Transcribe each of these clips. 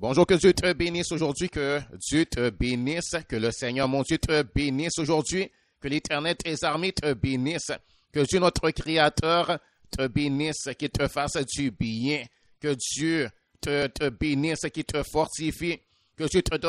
Bonjour, que Dieu te bénisse aujourd'hui, que Dieu te bénisse, que le Seigneur, mon Dieu, te bénisse aujourd'hui, que l'Éternel, tes armées te bénisse, que Dieu, notre Créateur, te bénisse, qu'il te fasse du bien, que Dieu te bénisse, qu'il te fortifie, que Dieu te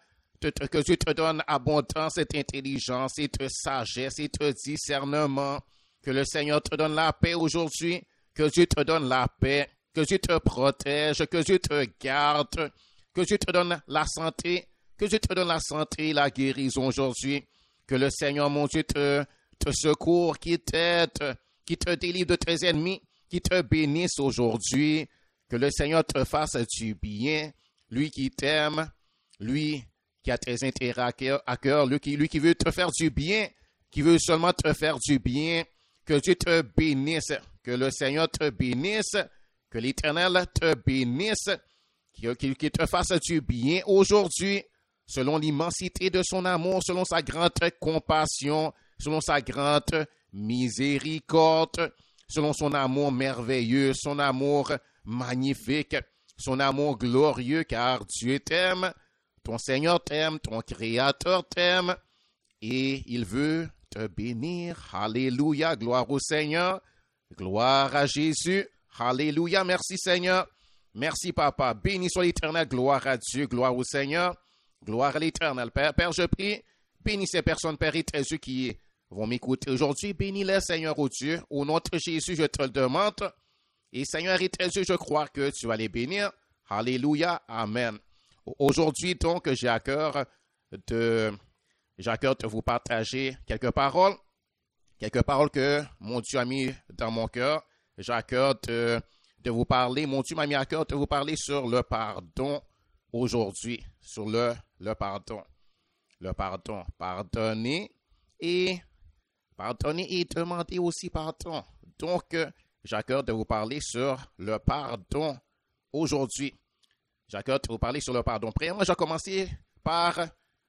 donne abondance et intelligence et sagesse et discernement, que le Seigneur te donne la paix aujourd'hui, que Dieu te donne la paix, que Dieu te protège, que Dieu te garde, que Dieu te donne la santé, que Dieu te donne la santé et la guérison aujourd'hui, que le Seigneur, mon Dieu, te secourt, qui t'aide, qui te délivre de tes ennemis, qui te bénisse aujourd'hui, que le Seigneur te fasse du bien, lui qui t'aime, lui qui a tes intérêts à cœur, lui qui veut te faire du bien, qui veut seulement te faire du bien, que Dieu te bénisse, que le Seigneur te bénisse, que l'Éternel te bénisse, qu'il te fasse du bien aujourd'hui, selon l'immensité de son amour, selon sa grande compassion, selon sa grande miséricorde, selon son amour merveilleux, son amour magnifique, son amour glorieux, car Dieu t'aime, ton Seigneur t'aime, ton Créateur t'aime, et il veut te bénir. Alléluia, gloire au Seigneur, gloire à Jésus. Alléluia, merci Seigneur, merci Papa, béni soit l'Éternel, gloire à Dieu, gloire au Seigneur, gloire à l'Éternel. Père, je prie, bénis ces personnes, Père éternel, qui vont m'écouter aujourd'hui, bénis-les Seigneur, ô Dieu, au nom de Jésus, je te le demande, et Seigneur éternel, je crois que tu vas les bénir. Alléluia, amen. Aujourd'hui donc, j'ai à cœur de vous partager quelques paroles que mon Dieu a mis dans mon cœur. J'ai à cœur de vous parler, mon Dieu m'a mis à cœur de vous parler sur le pardon aujourd'hui, sur le pardon. Le pardon, pardonner et demander aussi pardon. Donc, j'ai à cœur de vous parler sur le pardon aujourd'hui. J'ai à cœur de vous parler sur le pardon. Premièrement, je vais commencer par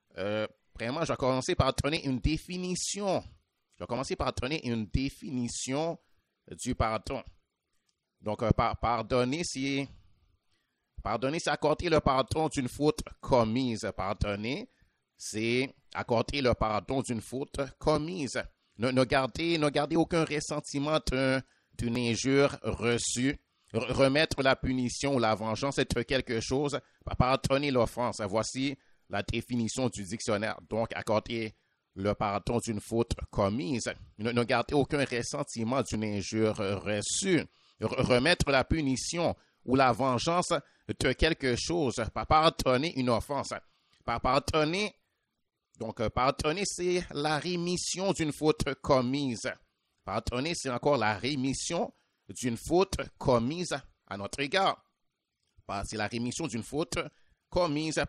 donner une définition. Je vais commencer par donner une définition du pardon. Donc, pardonner, c'est accorder le pardon d'une faute commise. Pardonner, c'est accorder le pardon d'une faute commise. Ne garder aucun ressentiment d'une injure reçue. Remettre la punition ou la vengeance, être quelque chose, pardonner l'offense. Voici la définition du dictionnaire. Donc, accorder le pardon d'une faute commise. Ne garder aucun ressentiment d'une injure reçue. Remettre la punition ou la vengeance de quelque chose. Pardonner une offense. Pardonner, c'est la rémission d'une faute commise. Pardonner, c'est encore la rémission d'une faute commise à notre égard. C'est la rémission d'une faute commise.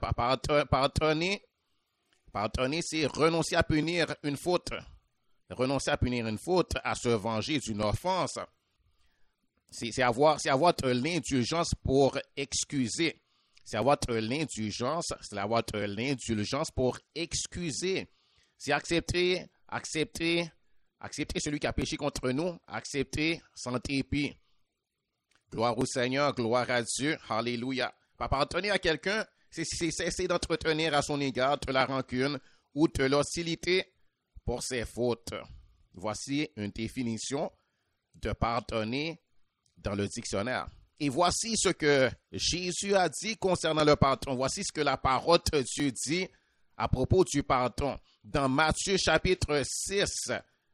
Pardonner, c'est renoncer à punir une faute. Renoncer à punir une faute, à se venger d'une offense. C'est avoir de l'indulgence pour excuser. C'est avoir de l'indulgence pour excuser. C'est accepter celui qui a péché contre nous, accepter sans dépit. Gloire au Seigneur, gloire à Dieu, alléluia. Pardonner à quelqu'un, c'est cesser d'entretenir à son égard de la rancune ou de l'hostilité pour ses fautes. Voici une définition de pardonner dans le dictionnaire. Et voici ce que Jésus a dit concernant le pardon. Voici ce que la parole de Dieu dit à propos du pardon. Dans Matthieu chapitre 6,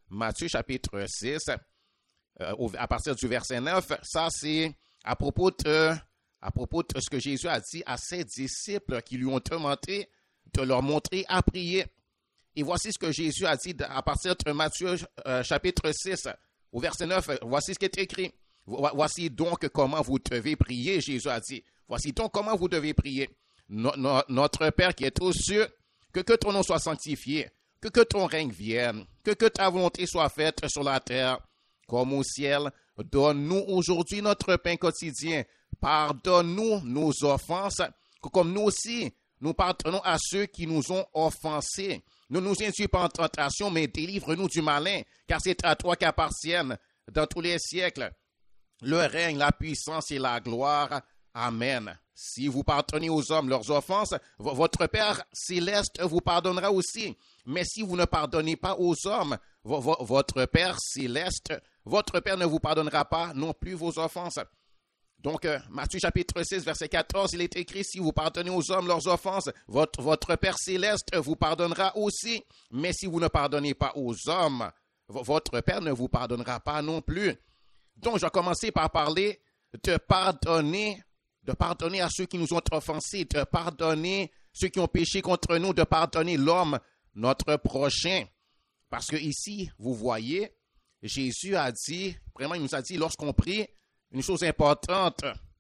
à partir du verset 9, ça c'est à propos de ce que Jésus a dit à ses disciples qui lui ont demandé de leur montrer à prier. Et voici ce que Jésus a dit à partir de Matthieu chapitre 6, au verset 9, voici ce qui est écrit. Voici donc comment vous devez prier, Jésus a dit. Voici donc comment vous devez prier. Notre Père qui est aux cieux, que ton nom soit sanctifié, que ton règne vienne, que ta volonté soit faite sur la terre comme au ciel. Donne-nous aujourd'hui notre pain quotidien. Pardonne-nous nos offenses, comme nous aussi, nous pardonnons à ceux qui nous ont offensés. Ne nous induis pas en tentation, mais délivre-nous du malin, car c'est à toi qu'appartiennent dans tous les siècles le règne, la puissance et la gloire. Amen. si vous pardonnez aux hommes leurs offenses, votre Père céleste vous pardonnera aussi. Mais si vous ne pardonnez pas aux hommes, votre Père céleste, votre Père ne vous pardonnera pas non plus vos offenses. Donc, Matthieu chapitre 6, verset 14, il est écrit, si vous pardonnez aux hommes leurs offenses, votre Père céleste vous pardonnera aussi. Mais si vous ne pardonnez pas aux hommes, votre Père ne vous pardonnera pas non plus. Donc, je vais commencer par parler de pardonner à ceux qui nous ont offensés, de pardonner ceux qui ont péché contre nous, de pardonner l'homme, notre prochain. Parce que ici, vous voyez, Jésus a dit, vraiment, il nous a dit, lorsqu'on prie, une chose importante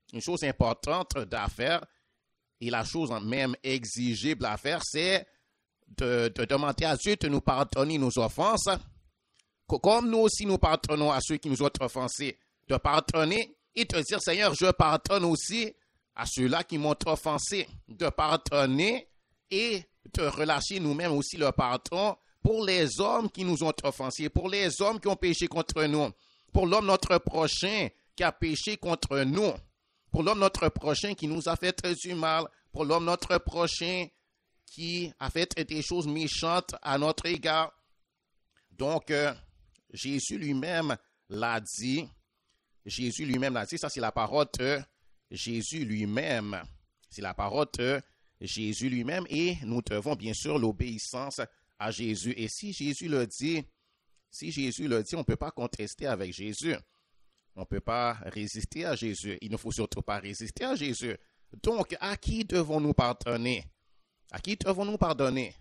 à faire, et la chose même exigible à faire, c'est de demander à Dieu de nous pardonner nos offenses, comme nous aussi nous pardonnons à ceux qui nous ont offensés, de pardonner et de dire, Seigneur, je pardonne aussi à ceux-là qui m'ont offensé, de pardonner et de relâcher nous-mêmes aussi le pardon pour les hommes qui nous ont offensés, pour les hommes qui ont péché contre nous, pour l'homme notre prochain qui a péché contre nous, pour l'homme notre prochain qui nous a fait du mal, pour l'homme notre prochain qui a fait des choses méchantes à notre égard. Donc, Jésus lui-même l'a dit. Jésus lui-même l'a dit. Ça, c'est la parole de Jésus lui-même. C'est la parole de Jésus lui-même. Et nous devons bien sûr l'obéissance à Jésus. Et si Jésus le dit, on ne peut pas contester avec Jésus. On ne peut pas résister à Jésus. Il ne faut surtout pas résister à Jésus. Donc, à qui devons-nous pardonner? À qui devons-nous pardonner?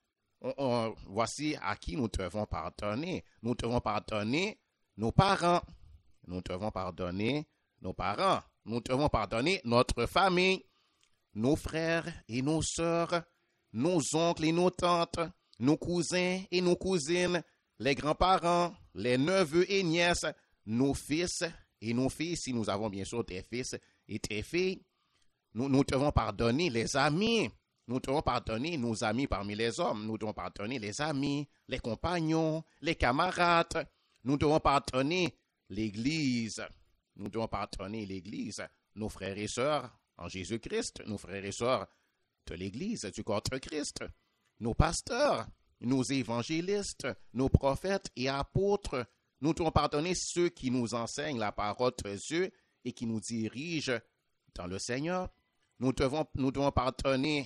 Voici à qui nous devons pardonner. Nous devons pardonner nos parents. Nous devons pardonner nos parents. Nous devons pardonner notre famille, nos frères et nos sœurs, nos oncles et nos tantes, nos cousins et nos cousines, les grands-parents, les neveux et nièces, nos fils et nos filles, si nous avons bien sûr des fils et des filles. Nous devons pardonner les amis. Nous devons pardonner nos amis parmi les hommes. Nous devons pardonner les amis, les compagnons, les camarades. Nous devons pardonner l'Église. Nous devons pardonner l'Église, nos frères et sœurs en Jésus-Christ, nos frères et sœurs de l'Église, du corps de Christ, nos pasteurs, nos évangélistes, nos prophètes et apôtres. Nous devons pardonner ceux qui nous enseignent la parole de Dieu et qui nous dirigent dans le Seigneur. Nous devons pardonner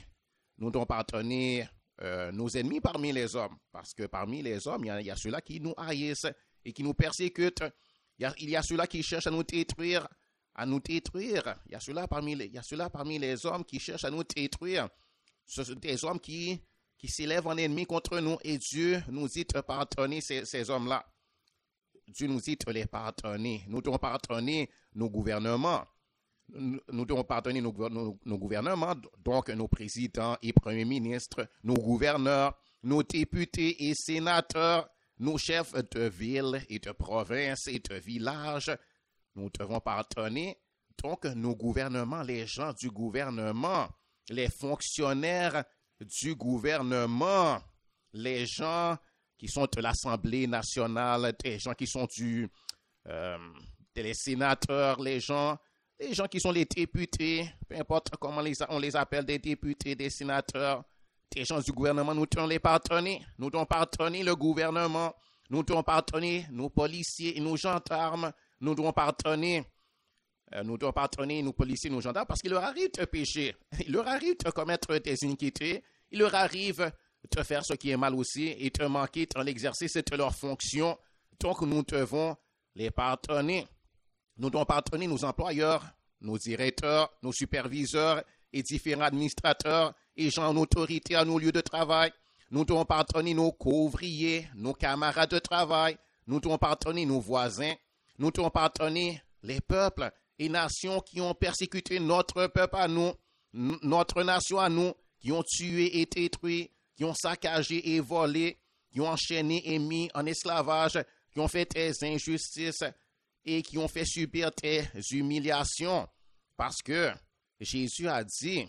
nos ennemis parmi les hommes, parce que parmi les hommes, il y a ceux-là qui nous haïssent et qui nous persécutent. Il y a ceux-là qui cherchent à nous détruire. Il y a ceux-là parmi les hommes qui cherchent à nous détruire. Ce sont des hommes qui s'élèvent en ennemis contre nous, et Dieu nous dit de pardonner ces hommes-là. Dieu nous dit de les pardonner. Nous devons pardonner nos gouvernements. Nous devons pardonner nos gouvernements, donc nos présidents et premiers ministres, nos gouverneurs, nos députés et sénateurs, nos chefs de ville et de province et de village. Nous devons pardonner donc nos gouvernements, les gens du gouvernement, les fonctionnaires du gouvernement, les gens qui sont de l'Assemblée nationale, des gens qui sont les sénateurs, les gens qui sont les députés, peu importe comment on les appelle, des députés, des sénateurs, des gens du gouvernement, nous devons les pardonner. Nous devons pardonner le gouvernement. Nous devons pardonner nos policiers et nos gendarmes. Nous devons pardonner nos policiers et nos gendarmes parce qu'il leur arrive de pécher. Il leur arrive de commettre des iniquités. Il leur arrive de faire ce qui est mal aussi et de manquer dans l'exercice de leurs fonctions. Donc, nous devons les pardonner. Nous devons pardonner nos employeurs, nos directeurs, nos superviseurs et différents administrateurs et gens en autorité à nos lieux de travail. Nous devons pardonner nos co-ouvriers, nos camarades de travail. Nous devons pardonner nos voisins. Nous devons pardonner les peuples et nations qui ont persécuté notre peuple à nous, notre nation à nous, qui ont tué et détruit, qui ont saccagé et volé, qui ont enchaîné et mis en esclavage, qui ont fait des injustices et qui ont fait subir des humiliations. Parce que Jésus a dit,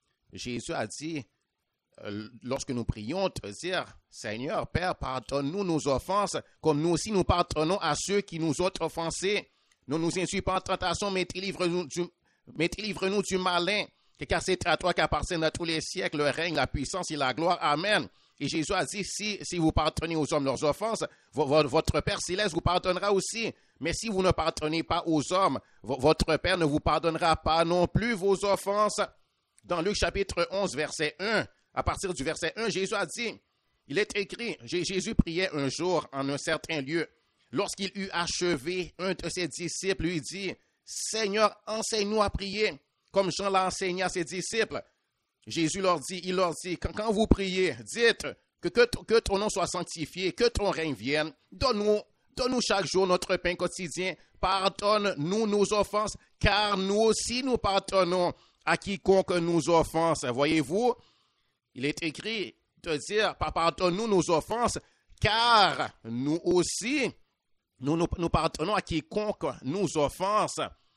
lorsque nous prions, de dire, Seigneur, Père, pardonne-nous nos offenses, comme nous aussi nous pardonnons à ceux qui nous ont offensés. Ne nous induis pas en tentation, mais Mais délivre-nous du malin, car c'est à toi qu'appartiennent à tous les siècles le règne, la puissance et la gloire. Amen. Et Jésus a dit, si vous pardonnez aux hommes leurs offenses, votre Père céleste vous pardonnera aussi. Mais si vous ne pardonnez pas aux hommes, votre Père ne vous pardonnera pas non plus vos offenses. Dans Luc chapitre 11, verset 1, à partir du verset 1, Jésus a dit, il est écrit, Jésus priait un jour en un certain lieu. Lorsqu'il eut achevé, un de ses disciples lui dit, « Seigneur, enseigne-nous à prier, comme Jean l'a enseigné à ses disciples. » Jésus leur dit, quand vous priez, dites que ton nom soit sanctifié, que ton règne vienne. Donne-nous chaque jour notre pain quotidien. Pardonne-nous nos offenses, car nous aussi nous pardonnons à quiconque nous offense. Voyez-vous, il est écrit de dire, pardonne-nous nos offenses, car nous aussi, nous pardonnons à quiconque nous offense.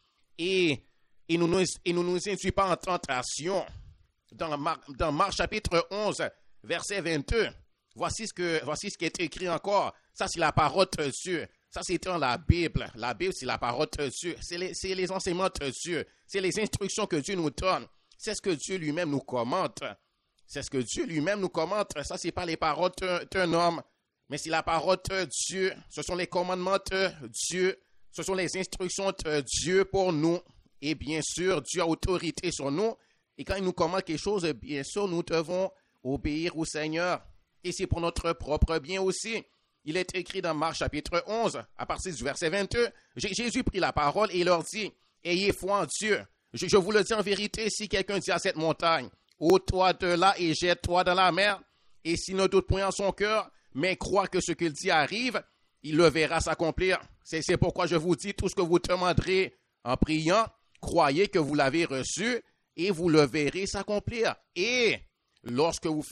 Et nous nous induit pas en tentation. Dans Marc chapitre 11, verset 22, voici ce qui est écrit encore. Ça, c'est la parole de Dieu. Ça, c'est dans la Bible. La Bible, c'est la parole de Dieu. C'est les enseignements de Dieu. C'est les instructions que Dieu nous donne. C'est ce que Dieu lui-même nous commente. C'est ce que Dieu lui-même nous commente. Ça, c'est pas les paroles d'un homme, mais c'est la parole de Dieu. Ce sont les commandements de Dieu. Ce sont les instructions de Dieu pour nous. Et bien sûr, Dieu a autorité sur nous. Et quand il nous commande quelque chose, bien sûr, nous devons obéir au Seigneur. Et c'est pour notre propre bien aussi. Il est écrit dans Marc chapitre 11, à partir du verset 22, Jésus prit la parole et leur dit, « Ayez foi en Dieu. Je vous le dis en vérité, si quelqu'un dit à cette montagne, « ôte-toi de là et jette-toi dans la mer. » Et s'il ne doute point en son cœur, mais croit que ce qu'il dit arrive, il le verra s'accomplir. C'est pourquoi je vous dis, tout ce que vous demanderez en priant, croyez que vous l'avez reçu, et vous le verrez s'accomplir. Et lorsque vous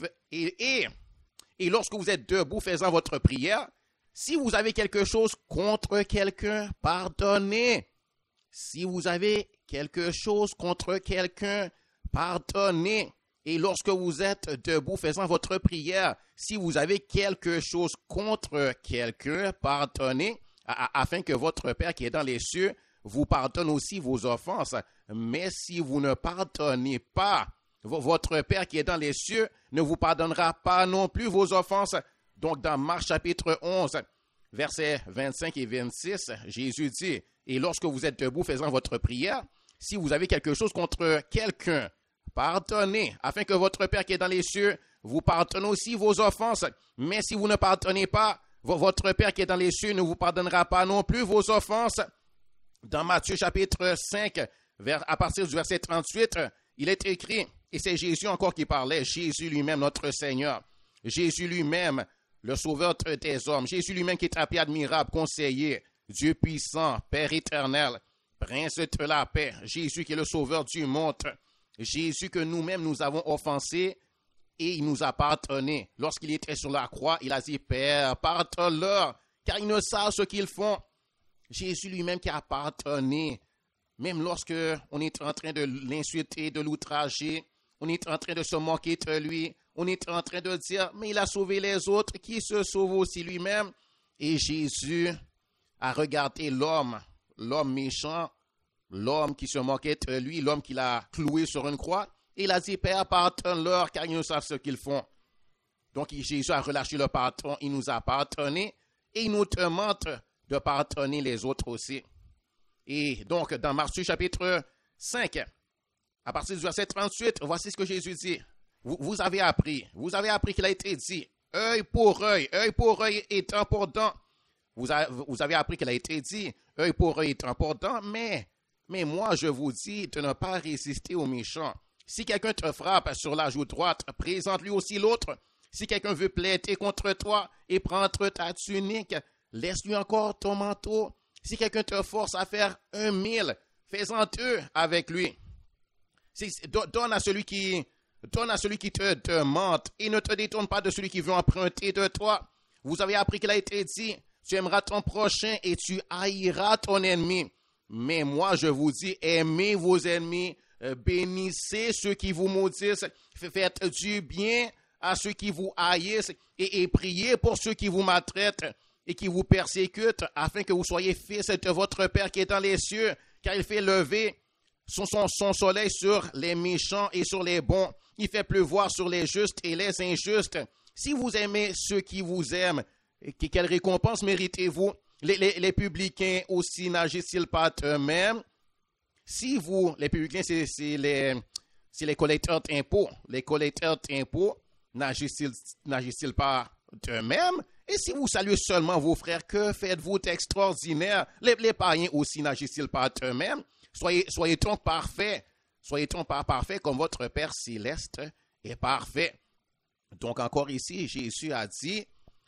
êtes debout faisant votre prière, si vous avez quelque chose contre quelqu'un, pardonnez. Si vous avez quelque chose contre quelqu'un, pardonnez. Et lorsque vous êtes debout faisant votre prière, si vous avez quelque chose contre quelqu'un, pardonnez, afin que votre Père qui est dans les cieux vous pardonne aussi vos offenses. Mais si vous ne pardonnez pas, votre Père qui est dans les cieux ne vous pardonnera pas non plus vos offenses. Donc dans Marc chapitre 11, versets 25 et 26, Jésus dit, « Et lorsque vous êtes debout faisant votre prière, si vous avez quelque chose contre quelqu'un, pardonnez, afin que votre Père qui est dans les cieux vous pardonne aussi vos offenses. Mais si vous ne pardonnez pas, votre Père qui est dans les cieux ne vous pardonnera pas non plus vos offenses. » Dans Matthieu chapitre 5, à partir du verset 38, il est écrit, et c'est Jésus encore qui parlait, Jésus lui-même, notre Seigneur, Jésus lui-même, le sauveur des hommes, Jésus lui-même qui est appelé admirable, conseiller, Dieu puissant, Père éternel, Prince de la paix, Jésus qui est le sauveur du monde, Jésus que nous-mêmes nous avons offensé et il nous a pardonné. Lorsqu'il était sur la croix, il a dit, Père, pardonne-leur, car ils ne savent ce qu'ils font. Jésus lui-même qui a pardonné, même lorsque on est en train de l'insulter, de l'outrager, on est en train de se moquer de lui, on est en train de dire, mais il a sauvé les autres, qui se sauve aussi lui-même. Et Jésus a regardé l'homme méchant, l'homme qui se moquait de lui, l'homme qu'il a cloué sur une croix, et il a dit, Père, pardonne-leur, car ils ne savent ce qu'ils font. Donc Jésus a relâché le pardon, il nous a pardonné, et il nous demande de pardonner les autres aussi. Et donc, dans Matthieu chapitre 5, à partir du verset 38, voici ce que Jésus dit. Vous avez appris qu'il a été dit, œil pour œil et dent pour dent. Vous avez appris qu'il a été dit, œil pour œil et dent pour dent, mais moi je vous dis de ne pas résister aux méchants. Si quelqu'un te frappe sur la joue droite, présente-lui aussi l'autre. Si quelqu'un veut plaider contre toi et prendre ta tunique, laisse-lui encore ton manteau. Si quelqu'un te force à faire 1 000, fais-en 2 avec lui. Donne à celui qui te demande et ne te détourne pas de celui qui veut emprunter de toi. Vous avez appris qu'il a été dit, tu aimeras ton prochain et tu haïras ton ennemi. Mais moi, je vous dis, aimez vos ennemis, bénissez ceux qui vous maudissent, faites du bien à ceux qui vous haïssent et priez pour ceux qui vous maltraitent et qui vous persécutent, afin que vous soyez fils de votre Père qui est dans les cieux, car il fait lever son soleil sur les méchants et sur les bons. Il fait pleuvoir sur les justes et les injustes. Si vous aimez ceux qui vous aiment, quelle récompense méritez-vous? Les publicains aussi n'agissent-ils pas eux-mêmes? Si vous, les publicains, c'est les collecteurs d'impôts. Les collecteurs d'impôts n'agissent-ils pas eux-mêmes? Et si vous saluez seulement vos frères, que faites-vous d'extraordinaire? Les païens aussi n'agissent-ils pas eux-mêmes? Soyez donc parfaits. Soyez donc parfaits comme votre Père céleste est parfait. Donc encore ici, Jésus a dit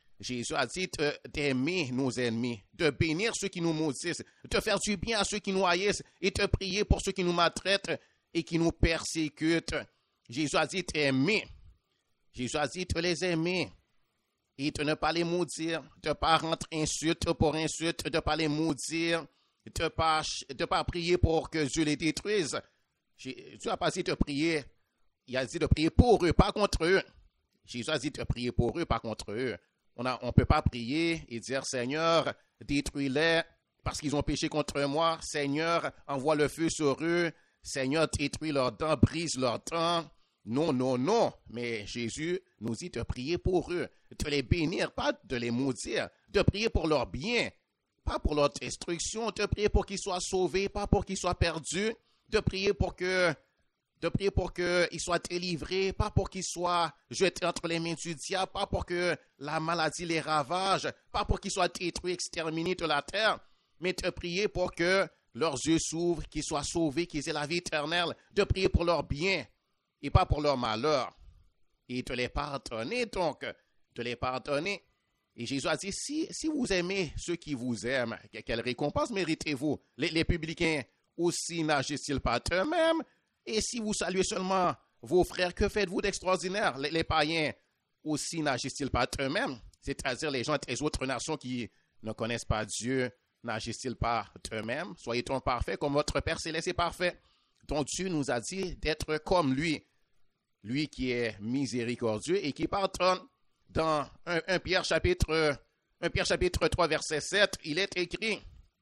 d'aimer nos ennemis, de bénir ceux qui nous maudissent, de faire du bien à ceux qui nous haïssent et de prier pour ceux qui nous maltraitent et qui nous persécutent. Jésus a dit d'aimer. Jésus a dit de les aimer et de ne pas les maudire, de ne pas rendre insulte pour insulte, de ne pas les maudire, de ne pas prier pour que Dieu les détruise. Jésus n'a pas dit de prier, il a dit de prier pour eux, pas contre eux. Jésus a dit de prier pour eux, pas contre eux. On ne peut pas prier et dire, Seigneur, détruis-les parce qu'ils ont péché contre moi. Seigneur, envoie le feu sur eux. Seigneur, détruis leurs dents, brise leurs dents. Non, non, non. Mais Jésus nous dit de prier pour eux, de les bénir, pas de les maudire, de prier pour leur bien, pas pour leur destruction, de prier pour qu'ils soient sauvés, pas pour qu'ils soient perdus, de prier pour qu'ils soient délivrés, pas pour qu'ils soient jetés entre les mains du diable, pas pour que la maladie les ravage, pas pour qu'ils soient détruits, exterminés de la terre, mais de prier pour que leurs yeux s'ouvrent, qu'ils soient sauvés, qu'ils aient la vie éternelle, de prier pour leur bien et pas pour leur malheur. Et de les pardonner donc, de les pardonner. Et Jésus a dit, si vous aimez ceux qui vous aiment, quelle récompense méritez-vous? Les publicains aussi n'agissent-ils pas eux-mêmes? Et si vous saluez seulement vos frères, que faites-vous d'extraordinaire? Les païens aussi n'agissent-ils pas eux-mêmes? C'est-à-dire les gens des autres nations qui ne connaissent pas Dieu, n'agissent-ils pas eux-mêmes? Soyez donc parfaits comme votre Père céleste est parfait. Donc Dieu nous a dit d'être comme lui, lui qui est miséricordieux et qui pardonne. Dans 1 Pierre chapitre 3 verset 7, il est écrit,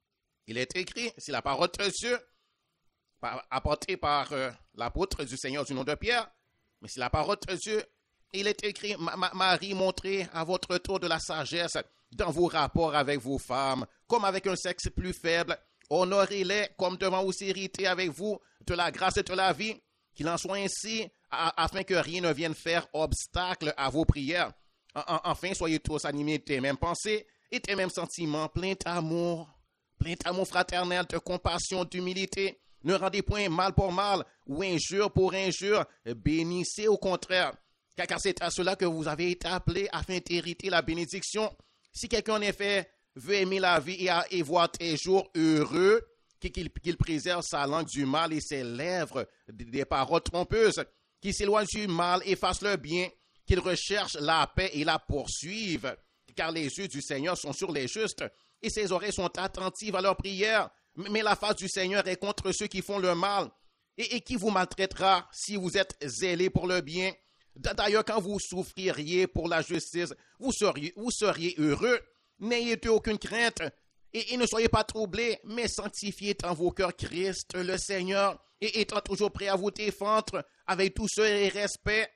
c'est la parole de Dieu, apporté par l'apôtre du Seigneur du nom de Pierre, mais c'est la parole de Dieu. Il est écrit, Marie, montrez à votre tour de la sagesse dans vos rapports avec vos femmes, comme avec un sexe plus faible. Honorez-les comme devant aussi hériter avec vous de la grâce et de la vie, qu'il en soit ainsi, afin que rien ne vienne faire obstacle à vos prières. Enfin, soyez tous animés des mêmes pensées et des mêmes sentiments, pleins d'amour fraternel, de compassion, d'humilité. Ne rendez point mal pour mal ou injure pour injure. Bénissez au contraire. Car c'est à cela que vous avez été appelés afin d'hériter la bénédiction. Si quelqu'un en effet veut aimer la vie et voir tes jours heureux, qu'il préserve sa langue du mal et ses lèvres des paroles trompeuses, qu'il s'éloigne du mal et fasse le bien, qu'il recherche la paix et la poursuive. Car les yeux du Seigneur sont sur les justes et ses oreilles sont attentives à leurs prières. Mais la face du Seigneur est contre ceux qui font le mal et qui vous maltraitera si vous êtes zélés pour le bien. D'ailleurs, quand vous souffririez pour la justice, vous seriez heureux. N'ayez aucune crainte et ne soyez pas troublés, mais sanctifiez dans vos cœurs Christ, le Seigneur, et étant toujours prêt à vous défendre avec douceur et respect,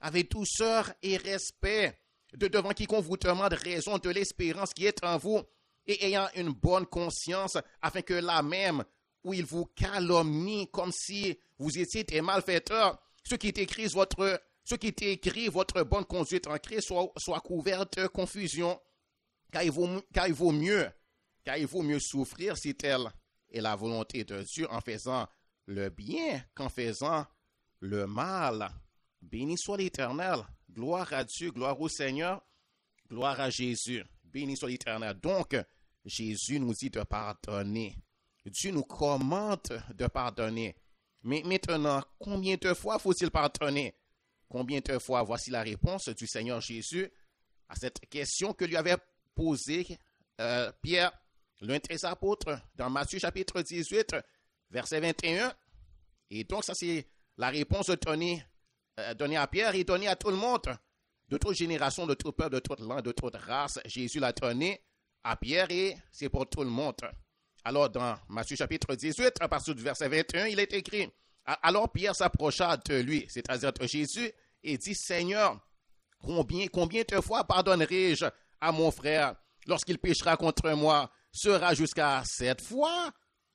devant quiconque vous demande raison de l'espérance qui est en vous, et ayant une bonne conscience, afin que là même où il vous calomnie comme si vous étiez des malfaiteurs, ceux qui décrivent votre bonne conduite en Christ soient couverts de confusion, car il vaut mieux souffrir si telle est la volonté de Dieu en faisant le bien qu'en faisant le mal. Béni soit l'Éternel, gloire à Dieu, gloire au Seigneur, gloire à Jésus, béni soit l'Éternel. Donc, Jésus nous dit de pardonner. Dieu nous commande de pardonner. Mais maintenant, combien de fois faut-il pardonner? Combien de fois? Voici la réponse du Seigneur Jésus à cette question que lui avait posée Pierre, l'un des apôtres, dans Matthieu chapitre 18, verset 21. Et donc, ça c'est la réponse donnée à Pierre et donnée à tout le monde, de toute génération, de tout peuple, de toute langue, de toute race. Jésus l'a donné à Pierre et c'est pour tout le monde. Alors, dans Matthieu chapitre 18, à partir du verset 21, il est écrit, alors Pierre s'approcha de lui, c'est-à-dire de Jésus, et dit, Seigneur, combien de fois pardonnerai-je à mon frère lorsqu'il péchera contre moi? Sera jusqu'à 7 fois?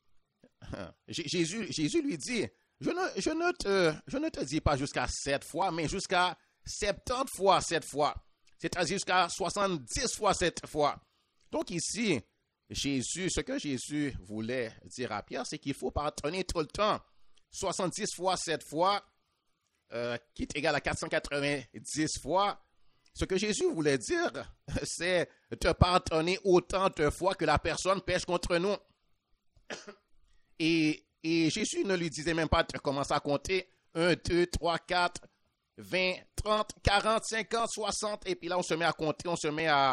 Jésus lui dit, je ne te dis pas jusqu'à 7 fois, mais jusqu'à 70 fois 7 fois, c'est-à-dire jusqu'à 70 fois 7 fois. Donc ici, ce que Jésus voulait dire à Pierre, c'est qu'il faut pardonner tout le temps. 70 fois 7 fois, qui est égal à 490 fois. Ce que Jésus voulait dire, c'est de pardonner autant de fois que la personne pêche contre nous. Et Jésus ne lui disait même pas de commencer à compter 1, 2, 3, 4, 20, 30, 40, 50, 60. Et puis là, on se met à compter, on se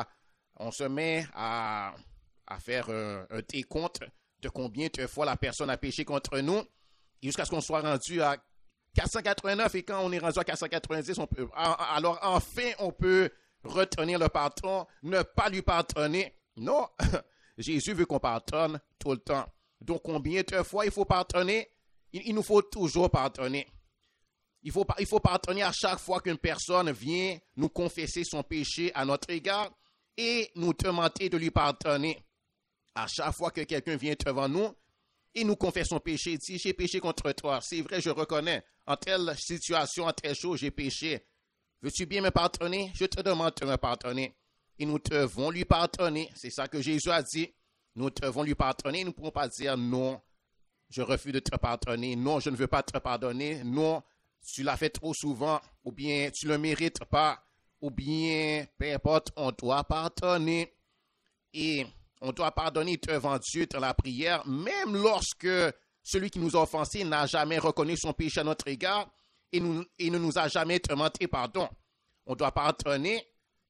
met à faire un décompte de combien de fois la personne a péché contre nous. Et jusqu'à ce qu'on soit rendu à 489. Et quand on est rendu à 490, alors enfin, on peut retenir le pardon, ne pas lui pardonner. Non, Jésus veut qu'on pardonne tout le temps. Donc, combien de fois il faut pardonner? Il nous faut toujours pardonner. Il faut pardonner à chaque fois qu'une personne vient nous confesser son péché à notre égard et nous demander de lui pardonner. À chaque fois que quelqu'un vient devant nous et nous confesse son péché, dit, j'ai péché contre toi. C'est vrai, je reconnais. En telle situation, en telle chose, j'ai péché. Veux-tu bien me pardonner? Je te demande de me pardonner. Et nous devons lui pardonner. C'est ça que Jésus a dit. Nous devons lui pardonner. Nous ne pouvons pas dire non, je refuse de te pardonner. Non, je ne veux pas te pardonner. Non, tu l'as fait trop souvent. Ou bien tu ne le mérites pas. Ou bien, peu importe, on doit pardonner. Et on doit pardonner devant Dieu dans la prière, même lorsque celui qui nous a offensés n'a jamais reconnu son péché à notre égard et ne nous a jamais demandé pardon. On doit pardonner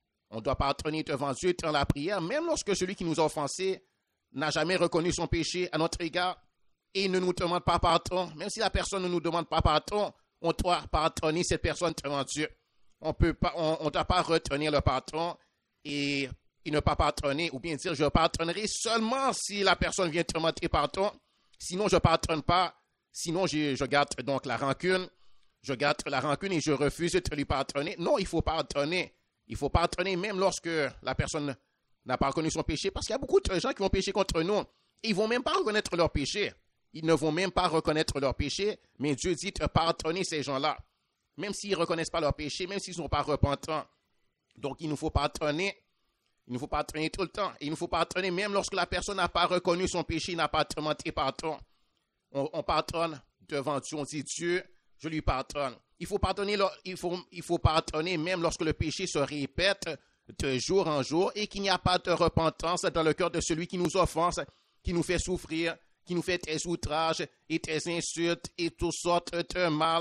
devant Dieu dans la prière, même lorsque celui qui nous a offensés n'a jamais reconnu son péché à notre égard et ne nous demande pas pardon. Même si la personne ne nous demande pas pardon, on doit pardonner cette personne devant Dieu. On ne doit pas retenir le pardon et ne pas pardonner, ou bien dire je pardonnerai seulement si la personne vient demander pardon. Sinon, je ne pardonne pas. Sinon, je garde donc la rancune. Je garde la rancune et je refuse de lui pardonner. Non, il faut pardonner. Il faut pardonner même lorsque la personne n'a pas reconnu son péché. Parce qu'il y a beaucoup de gens qui vont pécher contre nous. Ils ne vont même pas reconnaître leur péché. Ils ne vont même pas reconnaître leur péché. Mais Dieu dit de pardonner ces gens-là. Même s'ils ne reconnaissent pas leur péché, même s'ils ne sont pas repentants. Donc, il nous faut pardonner. Il nous faut pardonner tout le temps. Il nous faut pardonner même lorsque la personne n'a pas reconnu son péché, n'a pas demandé pardon. On pardonne devant Dieu. On dit Dieu, je lui pardonne. Il faut pardonner même lorsque le péché se répète de jour en jour et qu'il n'y a pas de repentance dans le cœur de celui qui nous offense, qui nous fait souffrir, qui nous fait tes outrages et tes insultes et toutes sortes de mal.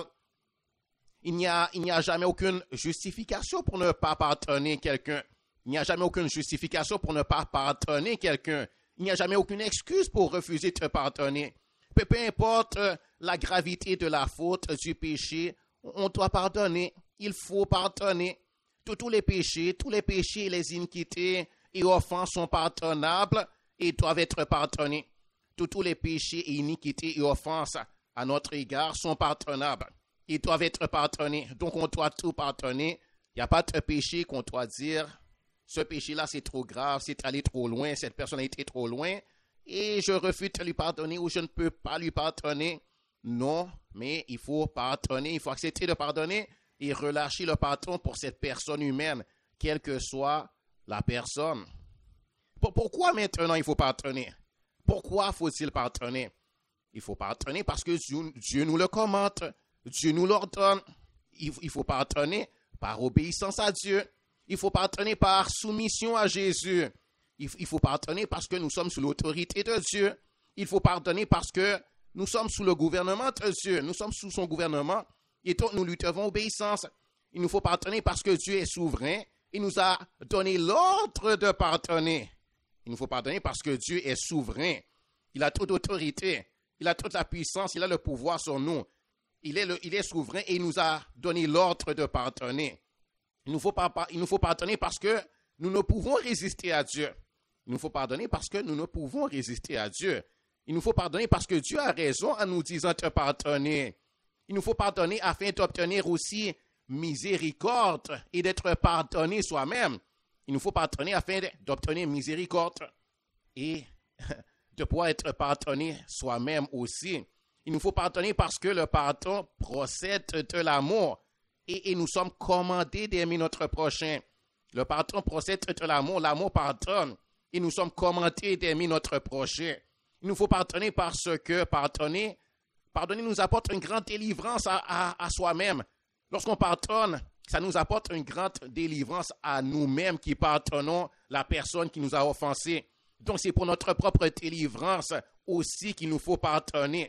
Il n'y a jamais aucune justification pour ne pas pardonner quelqu'un. Il n'y a jamais aucune justification pour ne pas pardonner quelqu'un. Il n'y a jamais aucune excuse pour refuser de pardonner. Peu importe la gravité de la faute, du péché, on doit pardonner. Il faut pardonner. Tous les péchés et les iniquités et offenses sont pardonnables et doivent être pardonnés. Tous les péchés et iniquités et offenses à notre égard sont pardonnables. Ils doivent être pardonnés. Donc on doit tout pardonner. Il n'y a pas de péché qu'on doit dire ce péché-là, c'est trop grave, c'est allé trop loin, cette personne a été trop loin, et je refuse de lui pardonner ou je ne peux pas lui pardonner. Non, mais il faut pardonner, il faut accepter de pardonner et relâcher le pardon pour cette personne humaine, quelle que soit la personne. Pourquoi maintenant il faut pardonner? Pourquoi faut-il pardonner? Il faut pardonner parce que Dieu nous le commande, Dieu nous l'ordonne. Il faut pardonner par obéissance à Dieu. Il faut pardonner par soumission à Jésus. Il faut pardonner parce que nous sommes sous l'autorité de Dieu. Il faut pardonner parce que nous sommes sous le gouvernement de Dieu. Nous sommes sous son gouvernement et donc nous lui devons obéissance. Il nous faut pardonner parce que Dieu est souverain. Il nous a donné l'ordre de pardonner. Il nous faut pardonner parce que Dieu est souverain. Il a toute autorité. Il a toute la puissance. Il a le pouvoir sur nous. Il est souverain et il nous a donné l'ordre de pardonner. Il nous faut pardonner parce que nous ne pouvons résister à Dieu. Il nous faut pardonner parce que nous ne pouvons résister à Dieu. Il nous faut pardonner parce que Dieu a raison en nous disant de pardonner. Il nous faut pardonner afin d'obtenir aussi miséricorde et d'être pardonné soi-même. Il nous faut pardonner afin d'obtenir miséricorde et de pouvoir être pardonné soi-même aussi. Il nous faut pardonner parce que le pardon procède de l'amour et nous sommes commandés d'aimer notre prochain. Le pardon procède de l'amour, l'amour pardonne et nous sommes commandés d'aimer notre prochain. Il nous faut pardonner parce que pardonner nous apporte une grande délivrance à soi-même. Lorsqu'on pardonne, ça nous apporte une grande délivrance à nous-mêmes qui pardonnons la personne qui nous a offensés. Donc c'est pour notre propre délivrance aussi qu'il nous faut pardonner.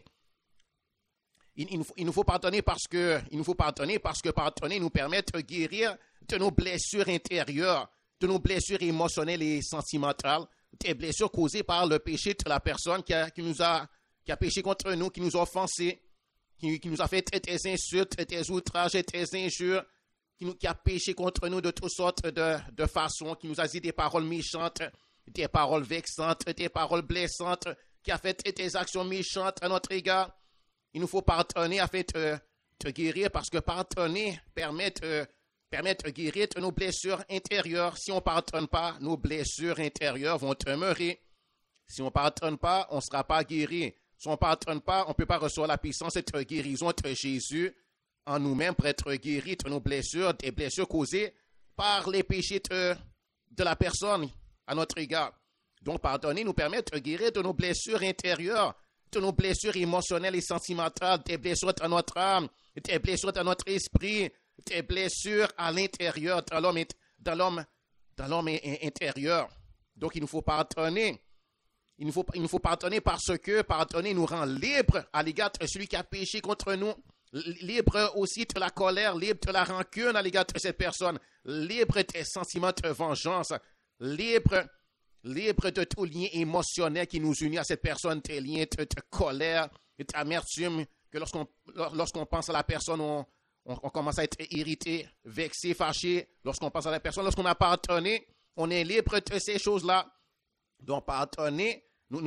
Il nous faut pardonner parce que pardonner nous permet de guérir de nos blessures intérieures, de nos blessures émotionnelles et sentimentales, des blessures causées par le péché de la personne qui a péché contre nous, qui nous a offensés, qui nous a fait des insultes, des outrages, des injures, qui a péché contre nous de toutes sortes de façons, qui nous a dit des paroles méchantes, des paroles vexantes, des paroles blessantes, qui a fait des actions méchantes à notre égard. Il nous faut pardonner afin de guérir parce que pardonner permet de guérir de nos blessures intérieures. Si on ne pardonne pas, nos blessures intérieures vont demeurer. Si on ne pardonne pas, on ne sera pas guéri. Si on ne pardonne pas, on ne peut pas recevoir la puissance et la guérison de Jésus en nous-mêmes pour être guéris de nos blessures, des blessures causées par les péchés de la personne à notre égard. Donc, pardonner nous permet de guérir de nos blessures intérieures, de nos blessures émotionnelles et sentimentales, des blessures dans notre âme, des blessures dans notre esprit, des blessures à l'intérieur, dans l'homme intérieur. Donc, il nous faut pardonner. Il nous faut pardonner parce que pardonner nous rend libres à l'égard de celui qui a péché contre nous, libre aussi de la colère, libre de la rancune à l'égard de cette personne, libre des sentiments de vengeance, libre de tout lien émotionnel qui nous unit à cette personne, des liens de colère et d'amertume, que lorsqu'on pense à la personne, on commence à être irrité, vexé, fâché. Lorsqu'on pense à la personne, lorsqu'on a pardonné, on est libre de ces choses-là. Donc, pardonner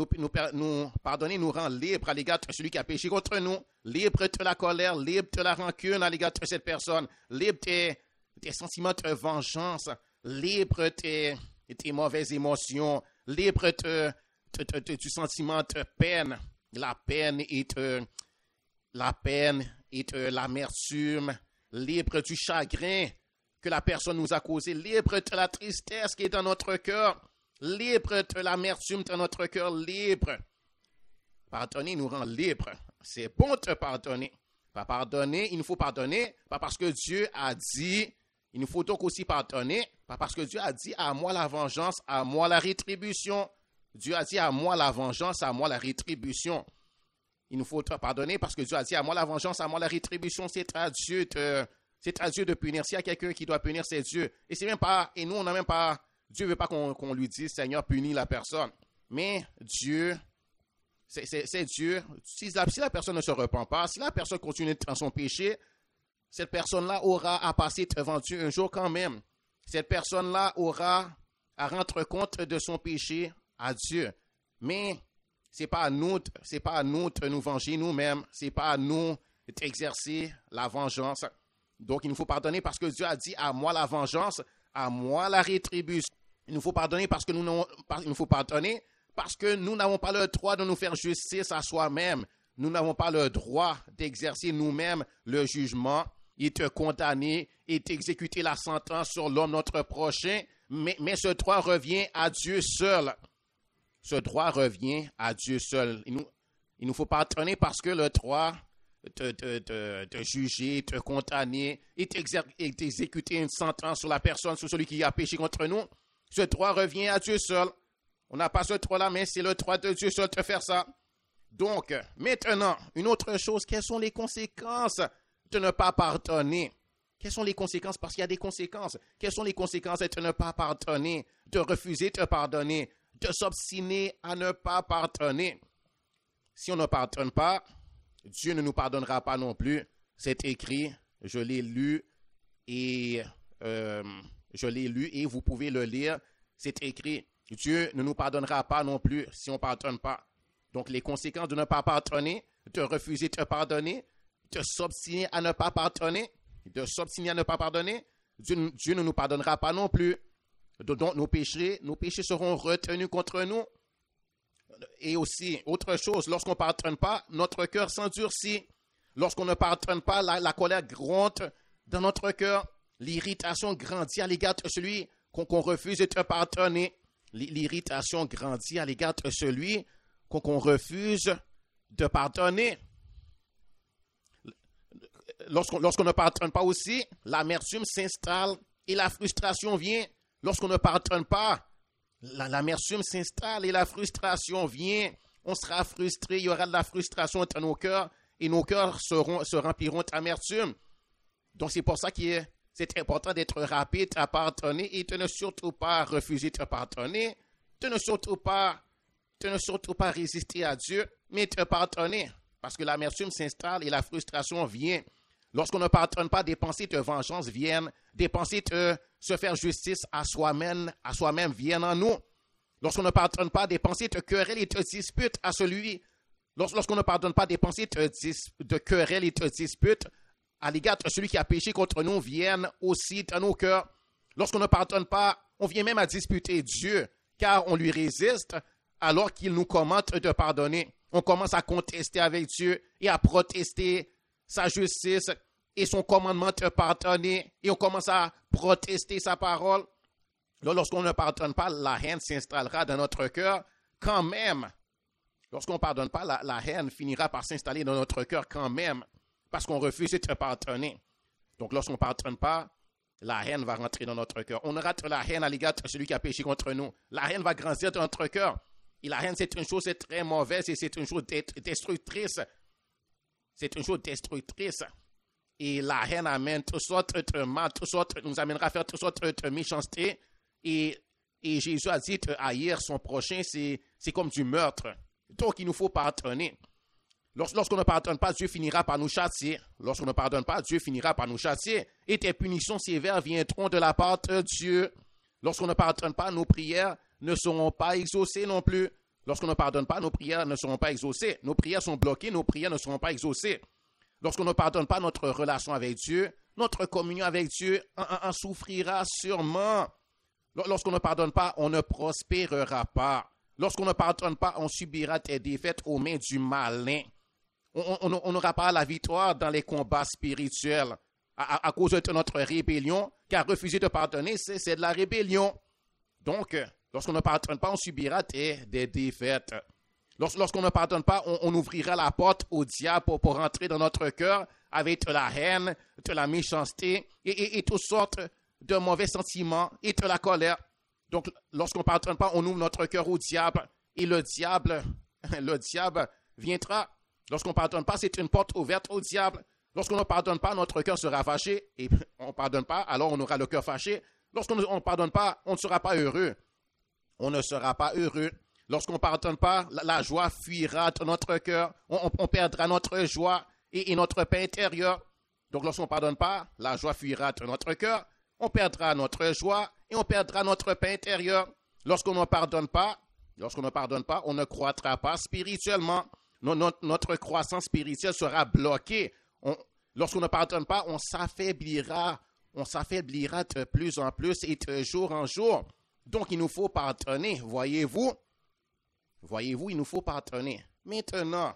nous rend libre à l'égard de celui qui a péché contre nous, libre de la colère, libre de la rancune à l'égard de cette personne, libre des sentiments de vengeance, libre des mauvaises émotions, libre du sentiment de peine, la peine et de l'amertume, libre du chagrin que la personne nous a causé, libre de la tristesse qui est dans notre cœur, libre de l'amertume dans notre cœur, libre. Pardonner nous rend libres. C'est bon de pardonner. Pas pardonner, il nous faut pardonner, pas parce que Dieu a dit, il nous faut donc aussi pardonner, pas parce que Dieu a dit à moi la vengeance, à moi la rétribution. Dieu a dit à moi la vengeance, à moi la rétribution. Il nous faut pardonner parce que Dieu a dit à moi la vengeance, à moi la rétribution. C'est à Dieu de punir. S'il y a quelqu'un qui doit punir, c'est Dieu. Et nous, on n'a même pas. Dieu ne veut pas qu'on lui dise, Seigneur, punis la personne. Mais Dieu, c'est Dieu. Si la personne ne se repent pas, si la personne continue dans son péché, cette personne-là aura à passer devant Dieu un jour quand même. Cette personne-là aura à rendre compte de son péché à Dieu. Mais c'est pas à nous de nous venger nous-mêmes. C'est pas à nous d'exercer la vengeance. Donc, il nous faut pardonner parce que Dieu a dit à moi la vengeance, à moi la rétribution. Il nous faut pardonner parce que nous n'avons pas le droit de nous faire justice à soi-même. Nous n'avons pas le droit d'exercer nous-mêmes le jugement et de condamner et d'exécuter la sentence sur l'homme notre prochain. Mais ce droit revient à Dieu seul. Ce droit revient à Dieu seul. Il nous faut pardonner parce que le droit de juger, de condamner et d'exécuter une sentence sur la personne, sur celui qui a péché contre nous, ce droit revient à Dieu seul. On n'a pas ce droit-là, mais c'est le droit de Dieu seul de faire ça. Donc, maintenant, une autre chose, quelles sont les conséquences de ne pas pardonner? Quelles sont les conséquences? Parce qu'il y a des conséquences. Quelles sont les conséquences de ne pas pardonner, de refuser de pardonner, de s'obstiner à ne pas pardonner? Si on ne pardonne pas, Dieu ne nous pardonnera pas non plus. C'est écrit, je l'ai lu et vous pouvez le lire. C'est écrit, Dieu ne nous pardonnera pas non plus si on ne pardonne pas. Donc, les conséquences de ne pas pardonner, de refuser de te pardonner, de s'obstiner à ne pas pardonner, Dieu ne nous pardonnera pas non plus. Donc, nos péchés seront retenus contre nous. Et aussi, autre chose, lorsqu'on ne pardonne pas, notre cœur s'endurcit. Lorsqu'on ne pardonne pas, la colère gronde dans notre cœur. L'irritation grandit à l'égard de celui qu'on refuse de te pardonner. L'irritation grandit à l'égard de celui qu'on refuse de pardonner. Lorsqu'on ne pardonne pas aussi, l'amertume s'installe et la frustration vient. Lorsqu'on ne pardonne pas, l'amertume s'installe et la frustration vient. On sera frustré, il y aura de la frustration dans nos cœurs et nos cœurs se rempliront d'amertume. Donc c'est pour ça que c'est important d'être rapide à pardonner et de ne surtout pas refuser de pardonner, de ne surtout pas résister à Dieu, mais de pardonner. Parce que l'amertume s'installe et la frustration vient. Lorsqu'on ne pardonne pas, des pensées de vengeance viennent, des pensées de se faire justice à soi-même viennent en nous. Lorsqu'on ne pardonne pas, des pensées de querelle et de dispute à celui. Lorsqu'on ne pardonne pas, des pensées de querelle et de dispute à l'égard de celui qui a péché contre nous viennent aussi dans nos cœurs. Lorsqu'on ne pardonne pas, on vient même à disputer Dieu, car on lui résiste alors qu'il nous commande de pardonner. On commence à contester avec Dieu et à protester sa justice et son commandement de pardonner. Et on commence à protester sa parole. Lorsqu'on ne pardonne pas, la haine s'installera dans notre cœur quand même. Lorsqu'on ne pardonne pas, la haine finira par s'installer dans notre cœur quand même, parce qu'on refuse de pardonner. Donc lorsqu'on ne pardonne pas, la haine va rentrer dans notre cœur. On aura de la haine à l'égard de celui qui a péché contre nous. La haine va grandir dans notre cœur. Et la haine, c'est une chose très mauvaise et c'est une chose destructrice. C'est une chose destructrice. Et la haine amène toutes sortes de mal, nous amènera à faire toutes sortes de méchanceté. Et Jésus a dit haïr son prochain, c'est comme du meurtre. Donc, il nous faut pardonner. Lorsqu'on ne pardonne pas, Dieu finira par nous châtier. Lorsqu'on ne pardonne pas, Dieu finira par nous châtier. Et des punitions sévères viendront de la part de Dieu. Lorsqu'on ne pardonne pas, nos prières ne seront pas exaucées non plus. Lorsqu'on ne pardonne pas, nos prières ne seront pas exaucées. Nos prières sont bloquées, nos prières ne seront pas exaucées. Lorsqu'on ne pardonne pas, notre relation avec Dieu, notre communion avec Dieu en souffrira sûrement. Lorsqu'on ne pardonne pas, on ne prospérera pas. Lorsqu'on ne pardonne pas, on subira des défaites aux mains du malin. On n'aura pas la victoire dans les combats spirituels à cause de notre rébellion, car refuser de pardonner, c'est de la rébellion. Donc, lorsqu'on ne pardonne pas, on subira des défaites. Lorsqu'on ne pardonne pas, on ouvrira la porte au diable pour rentrer dans notre cœur avec de la haine, de la méchanceté et toutes sortes de mauvais sentiments et de la colère. Donc, lorsqu'on ne pardonne pas, on ouvre notre cœur au diable et le diable viendra. Lorsqu'on ne pardonne pas, c'est une porte ouverte au diable. Lorsqu'on ne pardonne pas, notre cœur sera fâché et on ne pardonne pas, alors on aura le cœur fâché. Lorsqu'on ne pardonne pas, on ne sera pas heureux. On ne sera pas heureux. Lorsqu'on ne pardonne pas, la joie fuira de notre cœur. On perdra notre joie et notre paix intérieure. Donc, lorsqu'on ne pardonne pas, la joie fuira de notre cœur. On perdra notre joie et on perdra notre paix intérieure. Lorsqu'on ne pardonne pas, on ne croîtra pas spirituellement. Notre croissance spirituelle sera bloquée. Lorsqu'on ne pardonne pas, on s'affaiblira de plus en plus et de jour en jour. Donc, il nous faut pardonner, voyez-vous, il nous faut pardonner. Maintenant,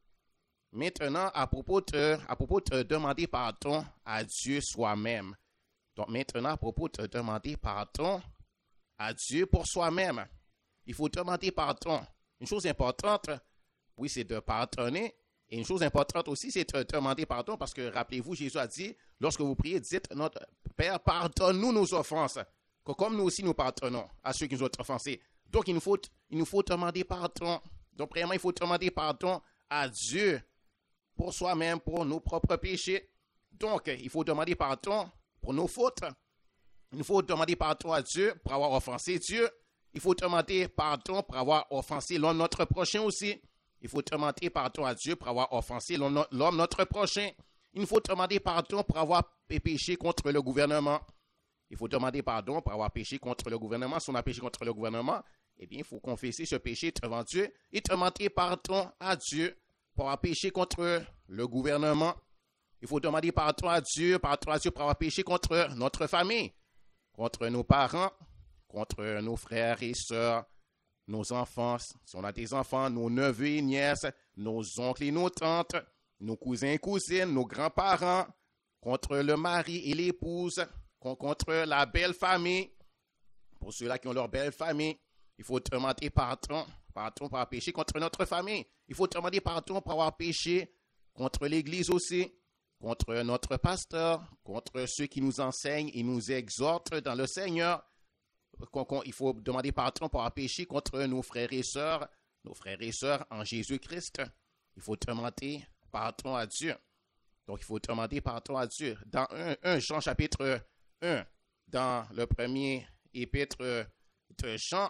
à propos de demander pardon à Dieu soi-même. Donc, maintenant, à propos de demander pardon à Dieu pour soi-même, il faut demander pardon. Une chose importante, oui, c'est de pardonner. Et une chose importante aussi, c'est de demander pardon parce que, rappelez-vous, Jésus a dit, lorsque vous priez, dites, notre Père, pardonne-nous nos offenses, comme nous aussi nous pardonnons à ceux qui nous ont offensés. Donc, il nous faut demander pardon. Donc, vraiment, il faut demander pardon à Dieu pour soi-même, pour nos propres péchés. Donc, il faut demander pardon pour nos fautes. Il faut demander pardon à Dieu pour avoir offensé Dieu. Il faut demander pardon pour avoir offensé l'homme notre prochain aussi. Il faut demander pardon à Dieu pour avoir offensé l'homme notre prochain. Il faut demander pardon pour avoir péché contre le gouvernement. Il faut demander pardon pour avoir péché contre le gouvernement. Si on a péché contre le gouvernement, eh bien, il faut confesser ce péché devant Dieu et demander pardon à Dieu pour avoir péché contre le gouvernement. Il faut demander pardon à Dieu pour avoir péché contre notre famille, contre nos parents, contre nos frères et sœurs, nos enfants, si on a des enfants, nos neveux et nièces, nos oncles et nos tantes, nos cousins et cousines, nos grands-parents, contre le mari et l'épouse, contre la belle famille. Pour ceux-là qui ont leur belle famille, il faut demander pardon pour avoir péché contre notre famille. Il faut demander pardon pour avoir péché contre l'Église aussi, contre notre pasteur, contre ceux qui nous enseignent et nous exhortent dans le Seigneur. Il faut demander pardon pour avoir péché contre nos frères et sœurs en Jésus-Christ. Il faut demander pardon à Dieu. Donc, il faut demander pardon à Dieu. Dans 1 Jean chapitre 1, dans le premier épître de Jean,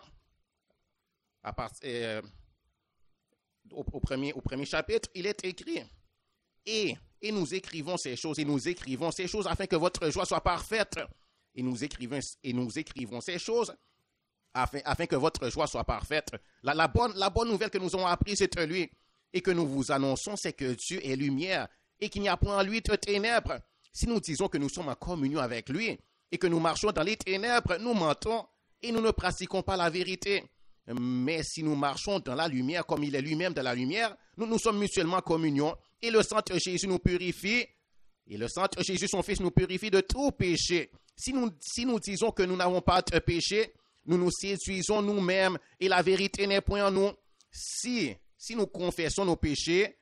au premier chapitre, il est écrit et nous écrivons ces choses afin que votre joie soit parfaite. Et nous écrivons ces choses afin que votre joie soit parfaite. La bonne nouvelle que nous avons apprise c'est lui et que nous vous annonçons, c'est que Dieu est lumière et qu'il n'y a point en lui de ténèbres. Si nous disons que nous sommes en communion avec lui et que nous marchons dans les ténèbres, nous mentons et nous ne pratiquons pas la vérité. Mais si nous marchons dans la lumière comme il est lui-même dans la lumière, nous sommes mutuellement en communion et le sang de Jésus nous purifie. Et le sang de Jésus, son Fils, nous purifie de tout péché. Si nous disons que nous n'avons pas de péché, nous nous séduisons nous-mêmes et la vérité n'est point en nous. Si nous confessons nos péchés,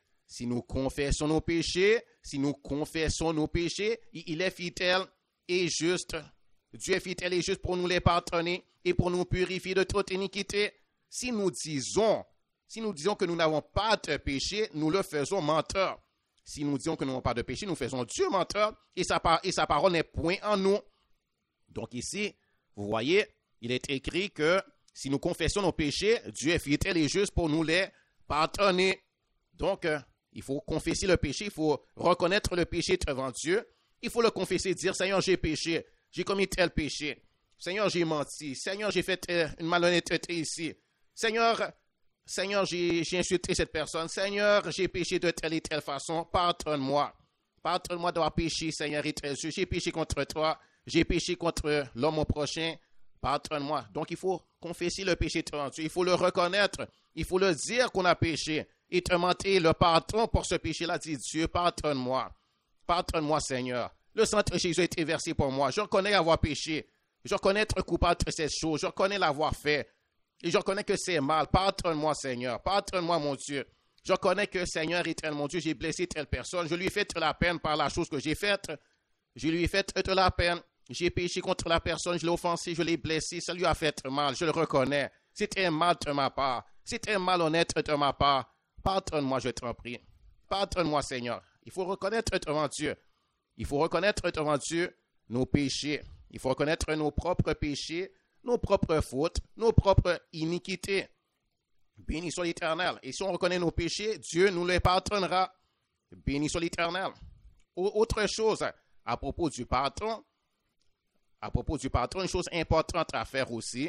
il est fidèle et juste. Dieu est fidèle et juste pour nous les pardonner et pour nous purifier de toute iniquité. Si nous disons que nous n'avons pas de péché, nous le faisons menteur. Si nous disons que nous n'avons pas de péché, nous faisons Dieu menteur et sa parole n'est point en nous. Donc ici, vous voyez, il est écrit que si nous confessons nos péchés, Dieu est fidèle et juste pour nous les pardonner. Donc, il faut confesser le péché, il faut reconnaître le péché devant Dieu. Il faut le confesser, dire, Seigneur, j'ai péché, j'ai commis tel péché. Seigneur, j'ai menti. Seigneur, j'ai fait une malhonnêteté ici. Seigneur, j'ai insulté cette personne. Seigneur, j'ai péché de telle et telle façon. Pardonne-moi. Pardonne-moi d'avoir péché, Seigneur et très Dieu. J'ai péché contre toi. J'ai péché contre l'homme au prochain. Pardonne-moi. Donc, il faut confesser le péché devant Dieu. Il faut le reconnaître. Il faut le dire qu'on a péché. Et demander le pardon pour ce péché-là. Dis, Dieu, pardonne-moi. Pardonne-moi, Seigneur. Le sang de Jésus a été versé pour moi. Je reconnais avoir péché. Je reconnais être coupable de cette chose. Je reconnais l'avoir fait. Et je reconnais que c'est mal. Pardonne-moi, Seigneur. Pardonne-moi, mon Dieu. Je reconnais que, Seigneur est tel, mon Dieu, j'ai blessé telle personne. Je lui ai fait de la peine par la chose que j'ai faite. Je lui ai fait de la peine. J'ai péché contre la personne. Je l'ai offensé. Je l'ai blessé. Ça lui a fait mal. Je le reconnais. C'était mal de ma part. C'était malhonnête de ma part. Pardonne-moi, je t'en prie. Pardonne-moi, Seigneur. Il faut reconnaître devant Dieu. Il faut reconnaître devant Dieu nos péchés. Il faut reconnaître nos propres péchés, nos propres fautes, nos propres iniquités. Béni soit l'Éternel. Et si on reconnaît nos péchés, Dieu nous les pardonnera. Béni soit l'Éternel. Autre chose, à propos du pardon, une chose importante à faire aussi,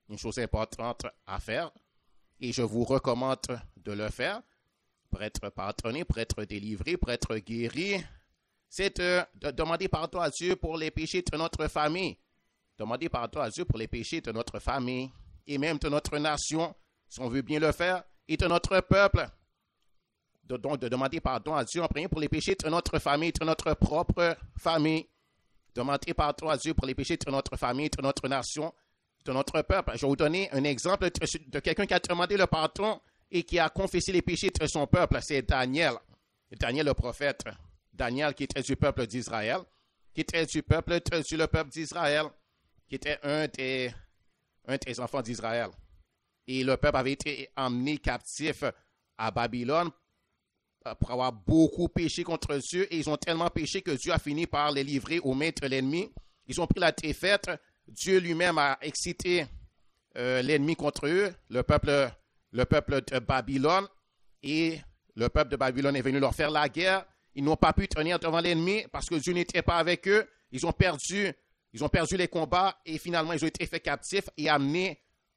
et je vous recommande de le faire, pour être pardonné, pour être délivré, pour être guéri, c'est de demander pardon à Dieu pour les péchés de notre famille. Demander pardon à Dieu pour les péchés de notre famille et même de notre nation, si on veut bien le faire, et de notre peuple. Donc, de demander pardon à Dieu en priant pour les péchés de notre famille, de notre propre famille. Demander pardon à Dieu pour les péchés de notre famille, de notre nation, de notre peuple. Je vais vous donner un exemple de quelqu'un qui a demandé le pardon et qui a confessé les péchés de son peuple. C'est Daniel. Daniel le prophète. Daniel qui était du peuple d'Israël, qui était du peuple d'Israël, qui était un des enfants d'Israël. Et le peuple avait été emmené captif à Babylone pour avoir beaucoup péché contre Dieu. Et ils ont tellement péché que Dieu a fini par les livrer aux mains de l'ennemi. Ils ont pris la défaite. Dieu lui-même a excité l'ennemi contre eux, le peuple de Babylone. Et le peuple de Babylone est venu leur faire la guerre. Ils n'ont pas pu tenir devant l'ennemi parce que Dieu n'était pas avec eux. Ils ont perdu les combats et finalement ils ont été faits captifs et amenés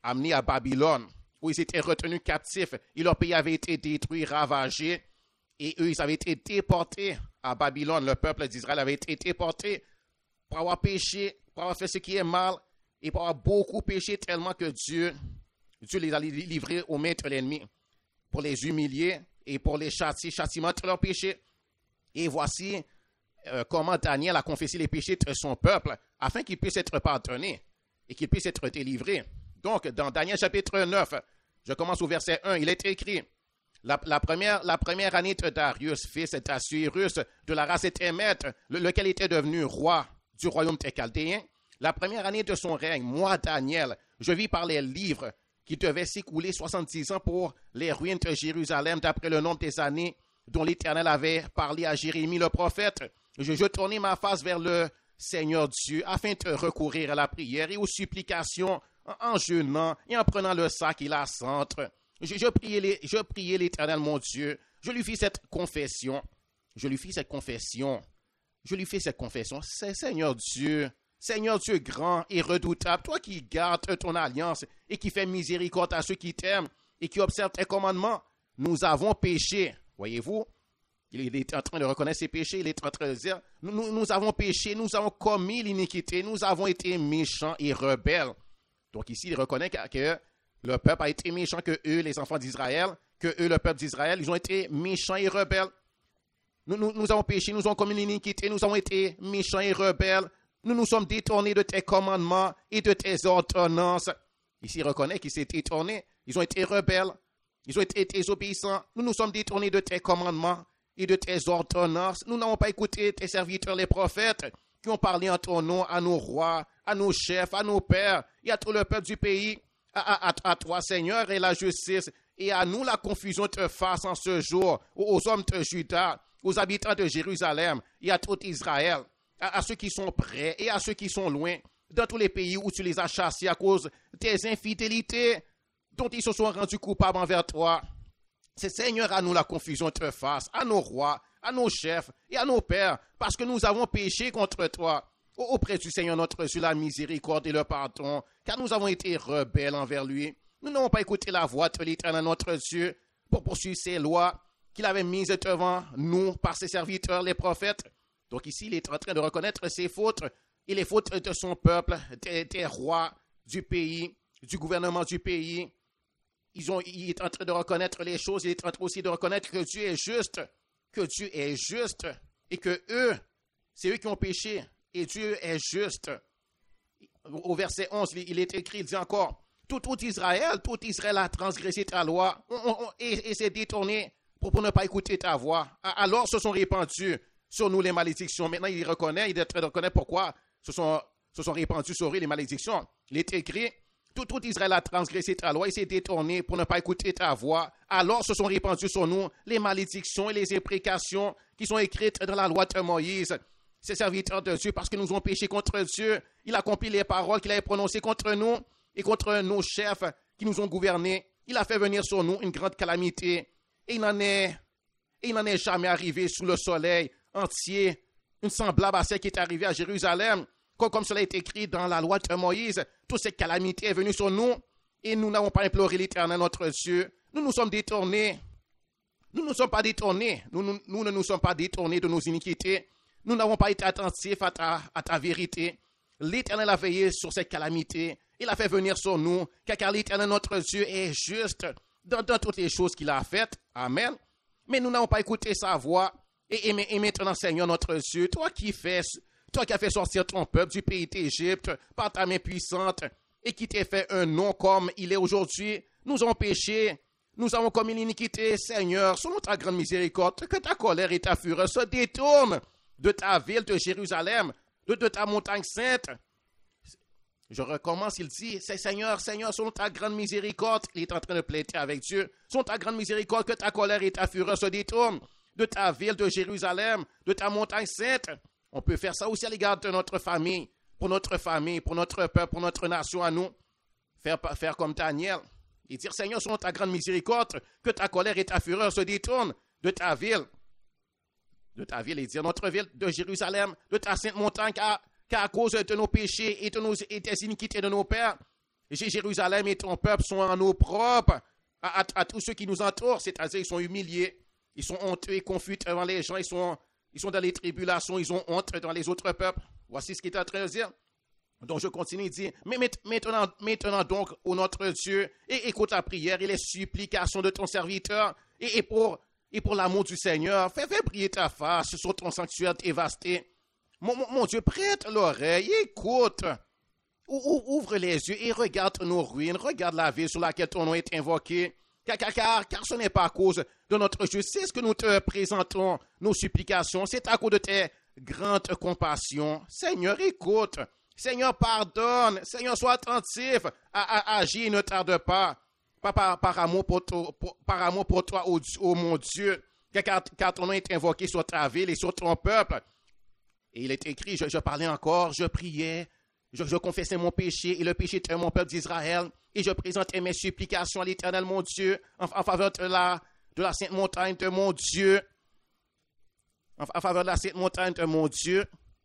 amenés à Babylone, où ils étaient retenus captifs, et leur pays avait été détruit, ravagé, et eux, ils avaient été déportés à Babylone. Le peuple d'Israël avait été déporté pour avoir péché, pour avoir fait ce qui est mal, et pour avoir beaucoup péché tellement que Dieu les a livrés aux mains de l'ennemi, pour les humilier et pour les châtier, châtiment de leurs péchés. Et voici comment Daniel a confessé les péchés de son peuple, afin qu'il puisse être pardonné et qu'il puisse être délivré. Donc, dans Daniel chapitre 9, je commence au verset 1, il est écrit, la première année de Darius, fils d'Assuérus, de la race éméte, lequel était devenu roi du royaume des Chaldéens, la première année de son règne, moi, Daniel, je vis par les livres qui devaient s'écouler 70 ans pour les ruines de Jérusalem, d'après le nombre des années dont l'Éternel avait parlé à Jérémie le prophète. Je tournai ma face vers le Seigneur Dieu, afin de recourir à la prière et aux supplications, en jeûnant et en prenant le sac et la centre. Je priai l'Éternel mon Dieu. Je lui fis cette confession. C'est Seigneur Dieu grand et redoutable, toi qui gardes ton alliance et qui fais miséricorde à ceux qui t'aiment et qui observent tes commandements. Nous avons péché. Voyez-vous, il est en train de reconnaître ses péchés. Il est en train de dire, nous avons péché, nous avons commis l'iniquité, nous avons été méchants et rebelles. Donc ici, il reconnaît que le peuple a été méchant, que eux, les enfants d'Israël, que eux, le peuple d'Israël, ils ont été méchants et rebelles. Nous avons péché, nous avons commis l'iniquité, nous avons été méchants et rebelles. Nous nous sommes détournés de tes commandements et de tes ordonnances. Ici, il reconnaît qu'ils s'est détournés. Ils ont été rebelles. Ils ont été désobéissants. Nous nous sommes détournés de tes commandements et de tes ordonnances. Nous n'avons pas écouté tes serviteurs, les prophètes, qui ont parlé en ton nom à nos rois, à nos chefs, à nos pères et à tout le peuple du pays. À toi, Seigneur, et la justice, et à nous la confusion te fasse en ce jour, aux hommes de Juda, aux habitants de Jérusalem et à tout Israël, à ceux qui sont près et à ceux qui sont loin, dans tous les pays où tu les as chassés à cause des infidélités dont ils se sont rendus coupables envers toi. C'est Seigneur, à nous la confusion te fasse, à nos rois, à nos chefs et à nos pères, parce que nous avons péché contre toi. Auprès du Seigneur notre Dieu, la miséricorde et le pardon, car nous avons été rebelles envers lui. Nous n'avons pas écouté la voix de l'Éternel notre Dieu pour poursuivre ses lois qu'il avait mises devant nous par ses serviteurs, les prophètes. Donc ici, il est en train de reconnaître ses fautes et les fautes de son peuple, des rois du pays, du gouvernement du pays. Il est en train de reconnaître les choses, il est en train aussi de reconnaître que Dieu est juste, et que c'est eux qui ont péché, et Dieu est juste. Au verset 11, il est écrit, il dit encore, tout Israël a transgressé ta loi et s'est détourné pour ne pas écouter ta voix. Alors se sont répandues sur nous les malédictions. Maintenant, il est en train de reconnaître pourquoi se sont répandues sur eux les malédictions. Il est écrit, tout Israël a transgressé ta loi et s'est détourné pour ne pas écouter ta voix. Alors se sont répandues sur nous les malédictions et les imprécations qui sont écrites dans la loi de Moïse. Ces serviteurs de Dieu, parce que nous avons péché contre Dieu, il accomplit les paroles qu'il avait prononcées contre nous et contre nos chefs qui nous ont gouvernés. Il a fait venir sur nous une grande calamité. Et il n'en est jamais arrivé sous le soleil entier une semblable à celle qui est arrivée à Jérusalem. Comme cela est écrit dans la loi de Moïse, toute cette calamité est venue sur nous et nous n'avons pas imploré l'Éternel notre Dieu. Nous nous sommes détournés. Nous ne nous sommes pas détournés. Nous ne nous sommes pas détournés de nos iniquités. Nous n'avons pas été attentifs à ta vérité. L'Éternel a veillé sur cette calamité. Il a fait venir sur nous, car l'Éternel notre Dieu est juste dans toutes les choses qu'il a faites. Amen. Mais nous n'avons pas écouté sa voix. Et maintenant, Seigneur notre Dieu, toi qui as fait sortir ton peuple du pays d'Égypte par ta main puissante et qui t'es fait un nom comme il est aujourd'hui, nous avons péché, nous avons commis l'iniquité, Seigneur, selon ta grande miséricorde, que ta colère et ta fureur se détournent de ta ville de Jérusalem, de ta montagne sainte. Je recommence, il dit, c'est Seigneur, selon ta grande miséricorde, il est en train de plaider avec Dieu, selon ta grande miséricorde, que ta colère et ta fureur se détournent de ta ville de Jérusalem, de ta montagne sainte. On peut faire ça aussi à l'égard de notre famille, pour notre peuple, pour notre nation à nous. Faire comme Daniel et dire, Seigneur, selon ta grande miséricorde, que ta colère et ta fureur se détournent de ta ville, et dire notre ville de Jérusalem, de ta sainte montagne, car à cause de nos péchés et des iniquités de nos pères, Jérusalem et ton peuple sont en eau propre à tous ceux qui nous entourent, c'est-à-dire ils sont humiliés, ils sont honteux et confus devant les gens, ils sont dans les tribulations, ils ont honte devant les autres peuples. Voici ce qu'il est en train de dire. Donc je continue, il dit, mais maintenant donc, ô notre Dieu, et écoute la prière et les supplications de ton serviteur, et pour l'amour du Seigneur, fais briller ta face sur ton sanctuaire dévasté. Mon Dieu, prête l'oreille, écoute. Ouvre les yeux et regarde nos ruines, regarde la ville sur laquelle ton nom est invoqué. Car ce n'est pas à cause de notre justice que nous te présentons nos supplications, c'est à cause de tes grandes compassions. Seigneur, écoute. Seigneur, pardonne. Seigneur, sois attentif à agir, ne tarde pas. Par amour pour toi, ô mon Dieu, car ton nom est invoqué sur ta ville et sur ton peuple. Et il est écrit, je parlais encore, je priais, je confessais mon péché et le péché de mon peuple d'Israël, et je présentais mes supplications à l'Éternel, mon Dieu, en faveur de la sainte montagne de mon Dieu. En faveur de la sainte montagne de mon Dieu.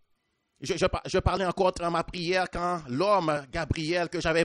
Je parlais encore dans ma prière quand l'homme, Gabriel, que j'avais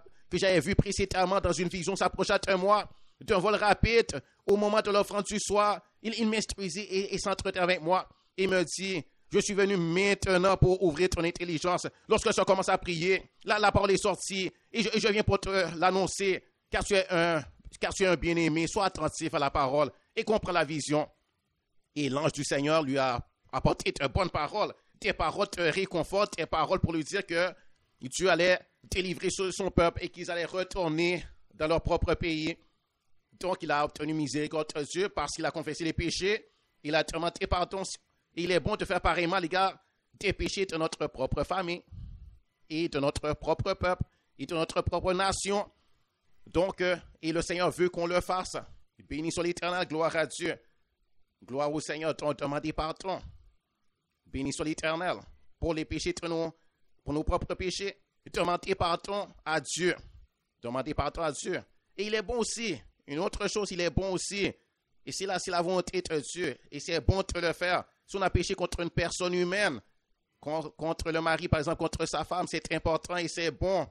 vu précédemment dans une vision, s'approcha de moi d'un vol rapide. Au moment de l'offrande du soir, il m'instruisit et s'entretenait avec moi et me dit, je suis venu maintenant pour ouvrir ton intelligence. Lorsque je commence à prier, la parole est sortie et je viens pour te l'annoncer, car tu es un bien-aimé. Sois attentif à la parole et comprends la vision. Et l'ange du Seigneur lui a apporté de bonnes paroles. Tes paroles te réconfortent, tes paroles pour lui dire que Dieu allait délivrer son peuple et qu'ils allaient retourner dans leur propre pays. Donc, il a obtenu miséricorde de Dieu parce qu'il a confessé les péchés. Il a demandé pardon. Il est bon de faire pareillement à l'égard des péchés de notre propre famille et de notre propre peuple et de notre propre nation. Donc, et le Seigneur veut qu'on le fasse. Béni soit l'Éternel, gloire à Dieu. Gloire au Seigneur, donc demandez pardon. Béni soit l'Éternel pour les péchés pour nos propres péchés. Demandez pardon à Dieu. Demandez pardon à Dieu. Et il est bon aussi. Une autre chose, il est bon aussi. Et c'est la volonté de Dieu. Et c'est bon de le faire. Si on a péché contre une personne humaine, contre le mari, par exemple, contre sa femme, c'est important et c'est bon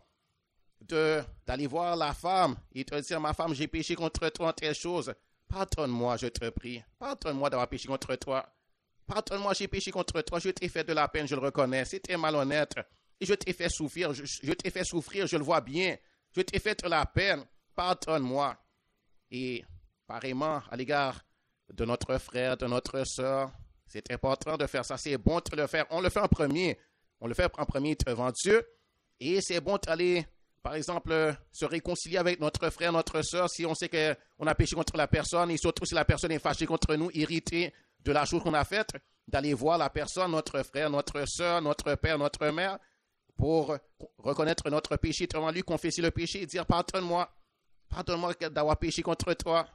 d'aller voir la femme et de dire, ma femme, j'ai péché contre toi en telle chose. Pardonne-moi, je te prie. Pardonne-moi d'avoir péché contre toi. Pardonne-moi, j'ai péché contre toi. Je t'ai fait de la peine, je le reconnais. C'était malhonnête. Et je t'ai fait souffrir. Je t'ai fait souffrir, je le vois bien. Je t'ai fait de la peine. Pardonne-moi. Et pareillement, à l'égard de notre frère, de notre sœur, c'est important de faire ça. C'est bon de le faire. On le fait en premier. On le fait en premier devant Dieu. Et c'est bon d'aller, par exemple, se réconcilier avec notre frère, notre sœur, si on sait qu'on a péché contre la personne, et surtout si la personne est fâchée contre nous, irritée de la chose qu'on a faite, d'aller voir la personne, notre frère, notre sœur, notre père, notre mère, pour reconnaître notre péché devant lui, confesser le péché et dire, pardonne-moi d'avoir péché contre toi.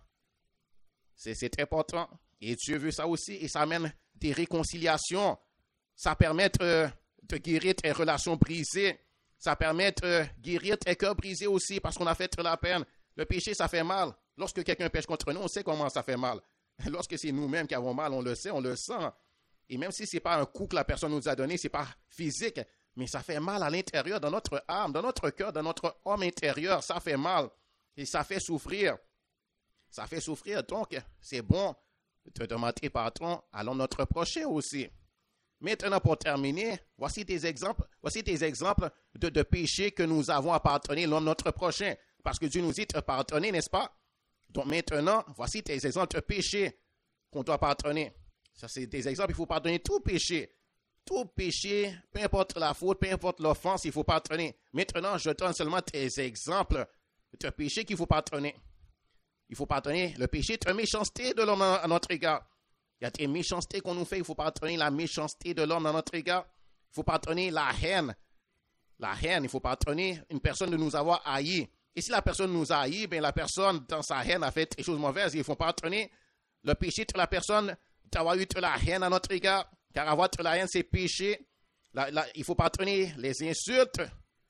C'est important. Et Dieu veut ça aussi, et ça amène des réconciliations. Ça permet de guérir tes relations brisées. Ça permet de guérir tes cœurs brisés aussi, parce qu'on a fait de la peine. Le péché, ça fait mal. Lorsque quelqu'un pêche contre nous, on sait comment ça fait mal. Lorsque c'est nous-mêmes qui avons mal, on le sait, on le sent. Et même si ce n'est pas un coup que la personne nous a donné, ce n'est pas physique, mais ça fait mal à l'intérieur, dans notre âme, dans notre cœur, dans notre homme intérieur. Ça fait mal et ça fait souffrir. Ça fait souffrir, donc c'est bon de demander pardon à notre prochain aussi. Maintenant, pour terminer, voici des exemples de péchés que nous avons à pardonner l'homme notre prochain. Parce que Dieu nous dit de pardonner, n'est-ce pas? Donc maintenant, voici des exemples de péchés qu'on doit pardonner. Ça, c'est des exemples, il faut pardonner tout péché. Tout péché, peu importe la faute, peu importe l'offense, il faut pardonner. Maintenant, je donne seulement des exemples de péchés qu'il faut pardonner. Il faut pardonner le péché de méchanceté de l'homme à notre égard. Il y a des méchancetés qu'on nous fait, il faut pardonner la méchanceté de l'homme à notre égard. Il faut pardonner la haine. La haine, il faut pardonner une personne de nous avoir haïs. Et si la personne nous a haïs, bien la personne dans sa haine a fait des choses mauvaises. Il faut pardonner le péché de la personne d'avoir eu de la haine à notre égard. Car avoir de la haine, c'est péché. Il faut pardonner les insultes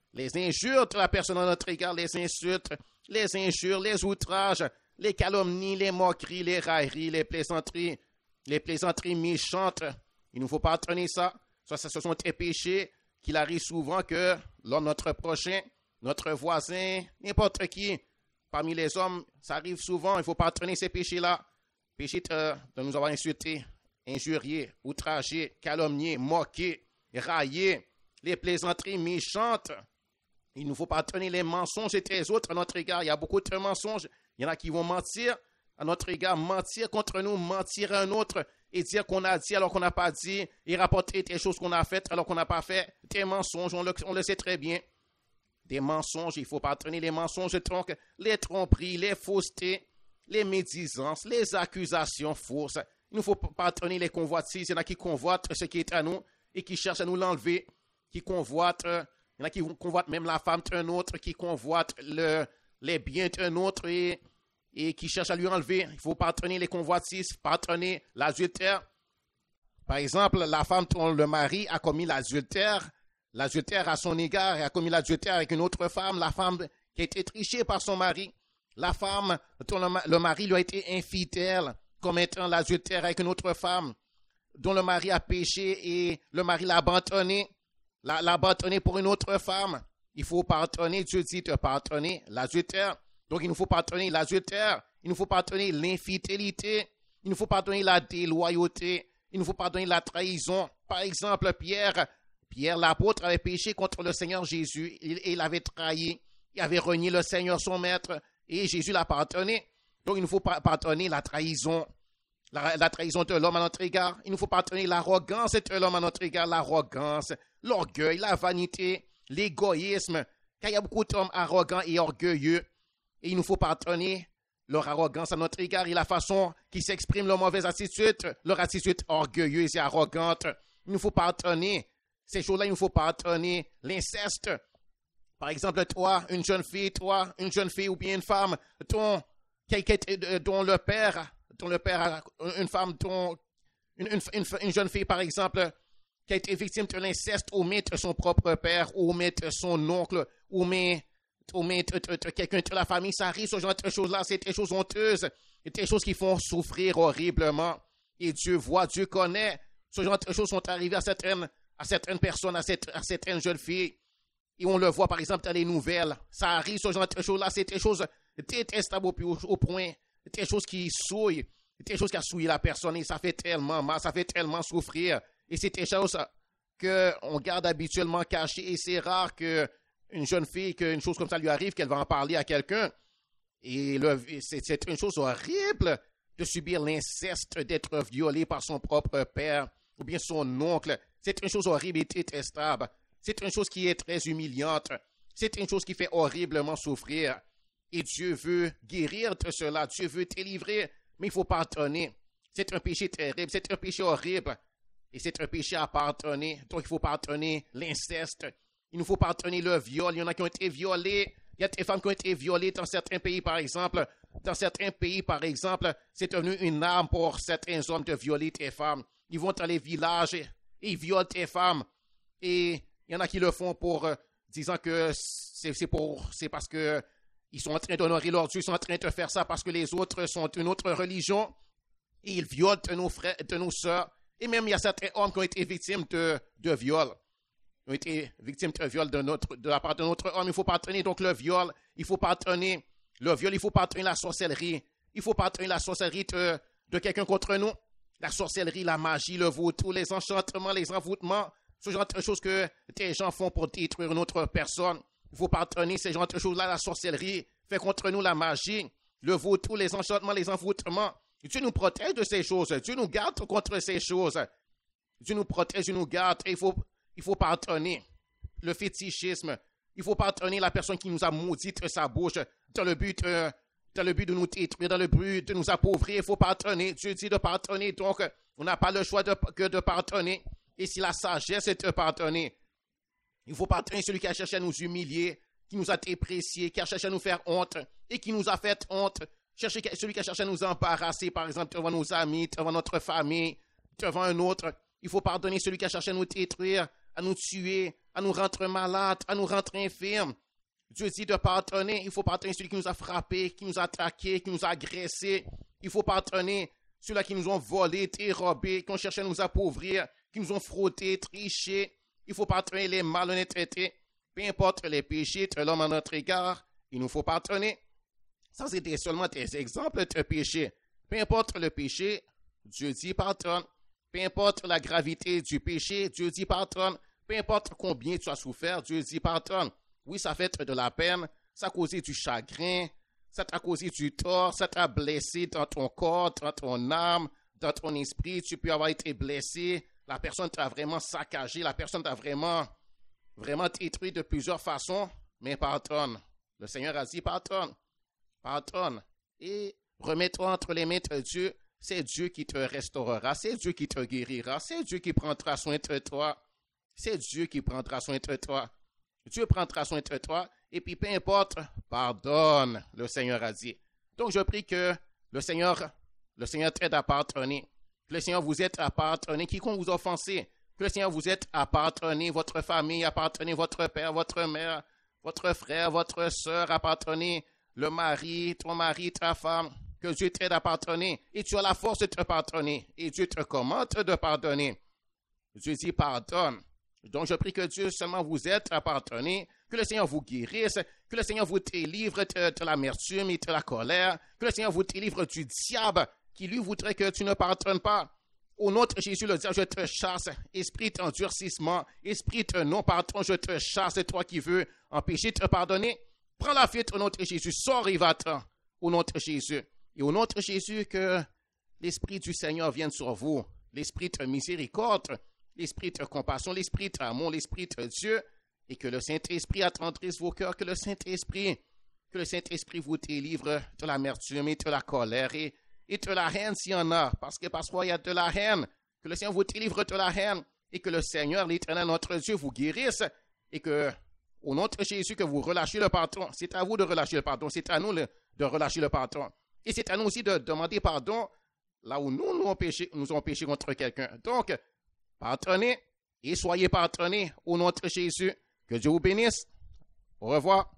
de la personne à notre égard, les insultes, les injures, les outrages, les calomnies, les moqueries, les railleries, les plaisanteries méchantes. Il nous faut pardonner ça. Ça, ce sont des péchés qu'il arrive souvent que l'homme notre prochain notre voisin, n'importe qui. Parmi les hommes, ça arrive souvent, il faut pardonner ces péchés-là. Péché de nous avoir insultés, injuriés, outragés, calomniés, moqués, raillés, les plaisanteries méchantes. Il nous faut pardonner les mensonges des autres à notre égard. Il y a beaucoup de mensonges. Il y en a qui vont mentir à notre égard, mentir contre nous, mentir à un autre et dire qu'on a dit alors qu'on n'a pas dit et rapporter des choses qu'on a faites alors qu'on n'a pas fait. Des mensonges, on le sait très bien. Des mensonges, il faut pardonner les mensonges, donc les tromperies, les faussetés, les médisances, les accusations fausses. Il nous faut pardonner les convoitises. Il y en a qui convoitent ce qui est à nous et qui cherchent à nous l'enlever, qui convoitent, il y en a qui convoitent même la femme d'un autre, qui convoitent les biens d'un autre et qui cherchent à lui enlever. Il faut pardonner les convoitises, pardonner l'adultère. Par exemple, la femme dont le mari a commis l'adultère à son égard et a commis l'adultère avec une autre femme, la femme qui a été trichée par son mari, la femme dont le mari lui a été infidèle, commettant l'adultère avec une autre femme, dont le mari a péché et le mari l'a abandonné pour une autre femme. Il faut pardonner, Dieu dit de pardonner l'adultère. Donc il nous faut pardonner l'adultère, il nous faut pardonner l'infidélité, il nous faut pardonner la déloyauté, il nous faut pardonner la trahison. Par exemple, Pierre l'apôtre avait péché contre le Seigneur Jésus, il avait trahi, il avait renié le Seigneur son maître et Jésus l'a pardonné. Donc il nous faut pardonner la trahison, la trahison de l'homme à notre égard. Il nous faut pardonner l'arrogance de l'homme à notre égard, l'arrogance, l'orgueil, la vanité, l'égoïsme. Car il y a beaucoup d'hommes arrogants et orgueilleux. Et il nous faut pardonner leur arrogance à notre égard et la façon qu'ils s'expriment leur mauvaise attitude, leur attitude orgueilleuse et arrogante. Il nous faut pardonner ces choses-là, il nous faut pardonner l'inceste. Par exemple, toi, une jeune fille ou bien une femme dont le père a une femme une jeune fille, par exemple, qui a été victime de l'inceste ou met son propre père ou met son oncle ou met quelqu'un de la famille, ça arrive, ce genre de choses-là, c'est des choses honteuses, des choses qui font souffrir horriblement. Et Dieu voit, Dieu connaît. Ce genre de choses sont arrivées à certaines personnes, à certaines jeunes filles. Et on le voit, par exemple, dans les nouvelles. Ça arrive, ce genre de choses-là, c'est des choses détestables au point, des choses qui souillent, des choses qui ont souillé la personne et ça fait tellement mal, ça fait tellement souffrir. Et c'est des choses qu'on garde habituellement cachées et c'est rare qu'une jeune fille, qu'une chose comme ça lui arrive, qu'elle va en parler à quelqu'un. Et c'est une chose horrible de subir l'inceste, d'être violé par son propre père ou bien son oncle. C'est une chose horrible et détestable. C'est une chose qui est très humiliante. C'est une chose qui fait horriblement souffrir. Et Dieu veut guérir de cela. Dieu veut délivrer. Mais il faut pardonner. C'est un péché terrible. C'est un péché horrible. Et c'est un péché à pardonner. Donc il faut pardonner l'inceste. Il nous faut pardonner le viol. Il y en a qui ont été violés. Il y a des femmes qui ont été violées dans certains pays, par exemple. Dans certains pays, par exemple, c'est devenu une arme pour certains hommes de violer des femmes. Ils vont dans les villages et ils violent des femmes. Et il y en a qui le font pour disant que c'est parce que ils sont en train d'honorer leur Dieu, ils sont en train de faire ça parce que les autres sont d'une autre religion. Et ils violent de nos frères, de nos sœurs. Et même il y a certains hommes qui ont été victimes de viol. Ils ont été victimes de viol de la part de notre homme. Il faut pardonner donc le viol. Il faut pardonner le viol. Il faut pardonner la sorcellerie. Il faut pardonner la sorcellerie de quelqu'un contre nous. La sorcellerie, la magie, le vaudou, les enchantements, les envoûtements. Ce genre de choses que des gens font pour détruire une autre personne. Il faut pardonner ces genres de choses-là. La sorcellerie fait contre nous la magie, le vaudou, les enchantements, les envoûtements. Dieu nous protège de ces choses. Dieu nous garde contre ces choses. Dieu nous protège, Dieu nous garde. Et il faut pardonner le fétichisme. Il faut pardonner la personne qui nous a maudit de sa bouche dans le but de nous détruire, dans le but de nous appauvrir. Il faut pardonner. Dieu dit de pardonner. Donc, on n'a pas le choix que de pardonner. Et si la sagesse est de pardonner, il faut pardonner celui qui a cherché à nous humilier, qui nous a dépréciés, qui a cherché à nous faire honte et qui nous a fait honte. Celui qui a cherché à nous embarrasser, par exemple, devant nos amis, devant notre famille, devant un autre. Il faut pardonner celui qui a cherché à nous détruire, à nous tuer, à nous rendre malades, à nous rendre infirmes. Dieu dit de pardonner. Il faut pardonner celui qui nous a frappés, qui nous a attaqués, qui nous a agressés. Il faut pardonner ceux-là qui nous ont volés, dérobés, qui ont cherché à nous appauvrir, qui nous ont fraudés, trichés. Il faut pardonner les malhonnêtetés. peu importe les péchés de l'homme à notre égard, il nous faut pardonner. Ça, c'était seulement des exemples de péchés. Peu importe le péché, Dieu dit pardonne. Peu importe la gravité du péché, Dieu dit pardonne. Peu importe combien tu as souffert, Dieu dit pardonne. Oui, ça fait de la peine, ça a causé du chagrin, ça t'a causé du tort, ça t'a blessé dans ton corps, dans ton âme, dans ton esprit. Tu peux avoir été blessé, la personne t'a vraiment saccagé, la personne t'a vraiment détruit de plusieurs façons, mais pardonne. Le Seigneur a dit pardonne, pardonne et remets-toi entre les mains de Dieu. C'est Dieu qui te restaurera, c'est Dieu qui te guérira, c'est Dieu qui prendra soin de toi. C'est Dieu qui prendra soin de toi. Dieu prendra soin de toi et puis peu importe, pardonne, le Seigneur a dit. Donc je prie que le Seigneur t'aide à pardonner, que le Seigneur vous aide à pardonner quiconque vous offensé, que le Seigneur vous aide à pardonner votre famille, à pardonner votre père, votre mère, votre frère, votre soeur, à pardonner le mari, ton mari, ta femme, que Dieu t'aide à pardonner et tu as la force de te pardonner et Dieu te commande de pardonner. Dieu dit pardonne. Donc je prie que Dieu seulement vous aide à pardonner, que le Seigneur vous guérisse, que le Seigneur vous délivre de l'amertume et de la colère, que le Seigneur vous délivre du diable qui lui voudrait que tu ne pardonnes pas. Au nom de Jésus, le diable, je te chasse, esprit d'endurcissement, esprit de non-pardon, je te chasse, toi qui veux empêcher de te pardonner. Prends la fuite au nom de Jésus, sors et va-t'en au nom de Jésus. Et au nom de Jésus, que l'Esprit du Seigneur vienne sur vous, l'Esprit de miséricorde, l'Esprit de compassion, l'Esprit d'amour, l'Esprit de Dieu, et que le Saint-Esprit attendrisse vos cœurs, que le Saint-Esprit vous délivre de l'amertume et de la colère et de la haine s'il y en a, parce qu'il y a de la haine, que le Seigneur vous délivre de la haine, et que le Seigneur, l'Éternel, notre Dieu, vous guérisse, et que, au nom de Jésus, que vous relâchez le pardon. C'est à vous de relâcher le pardon, c'est à nous de relâcher le pardon. Et c'est à nous aussi de demander pardon là où nous avons péché contre quelqu'un. Donc, pardonnez et soyez pardonnés au nom de Jésus. Que Dieu vous bénisse. Au revoir.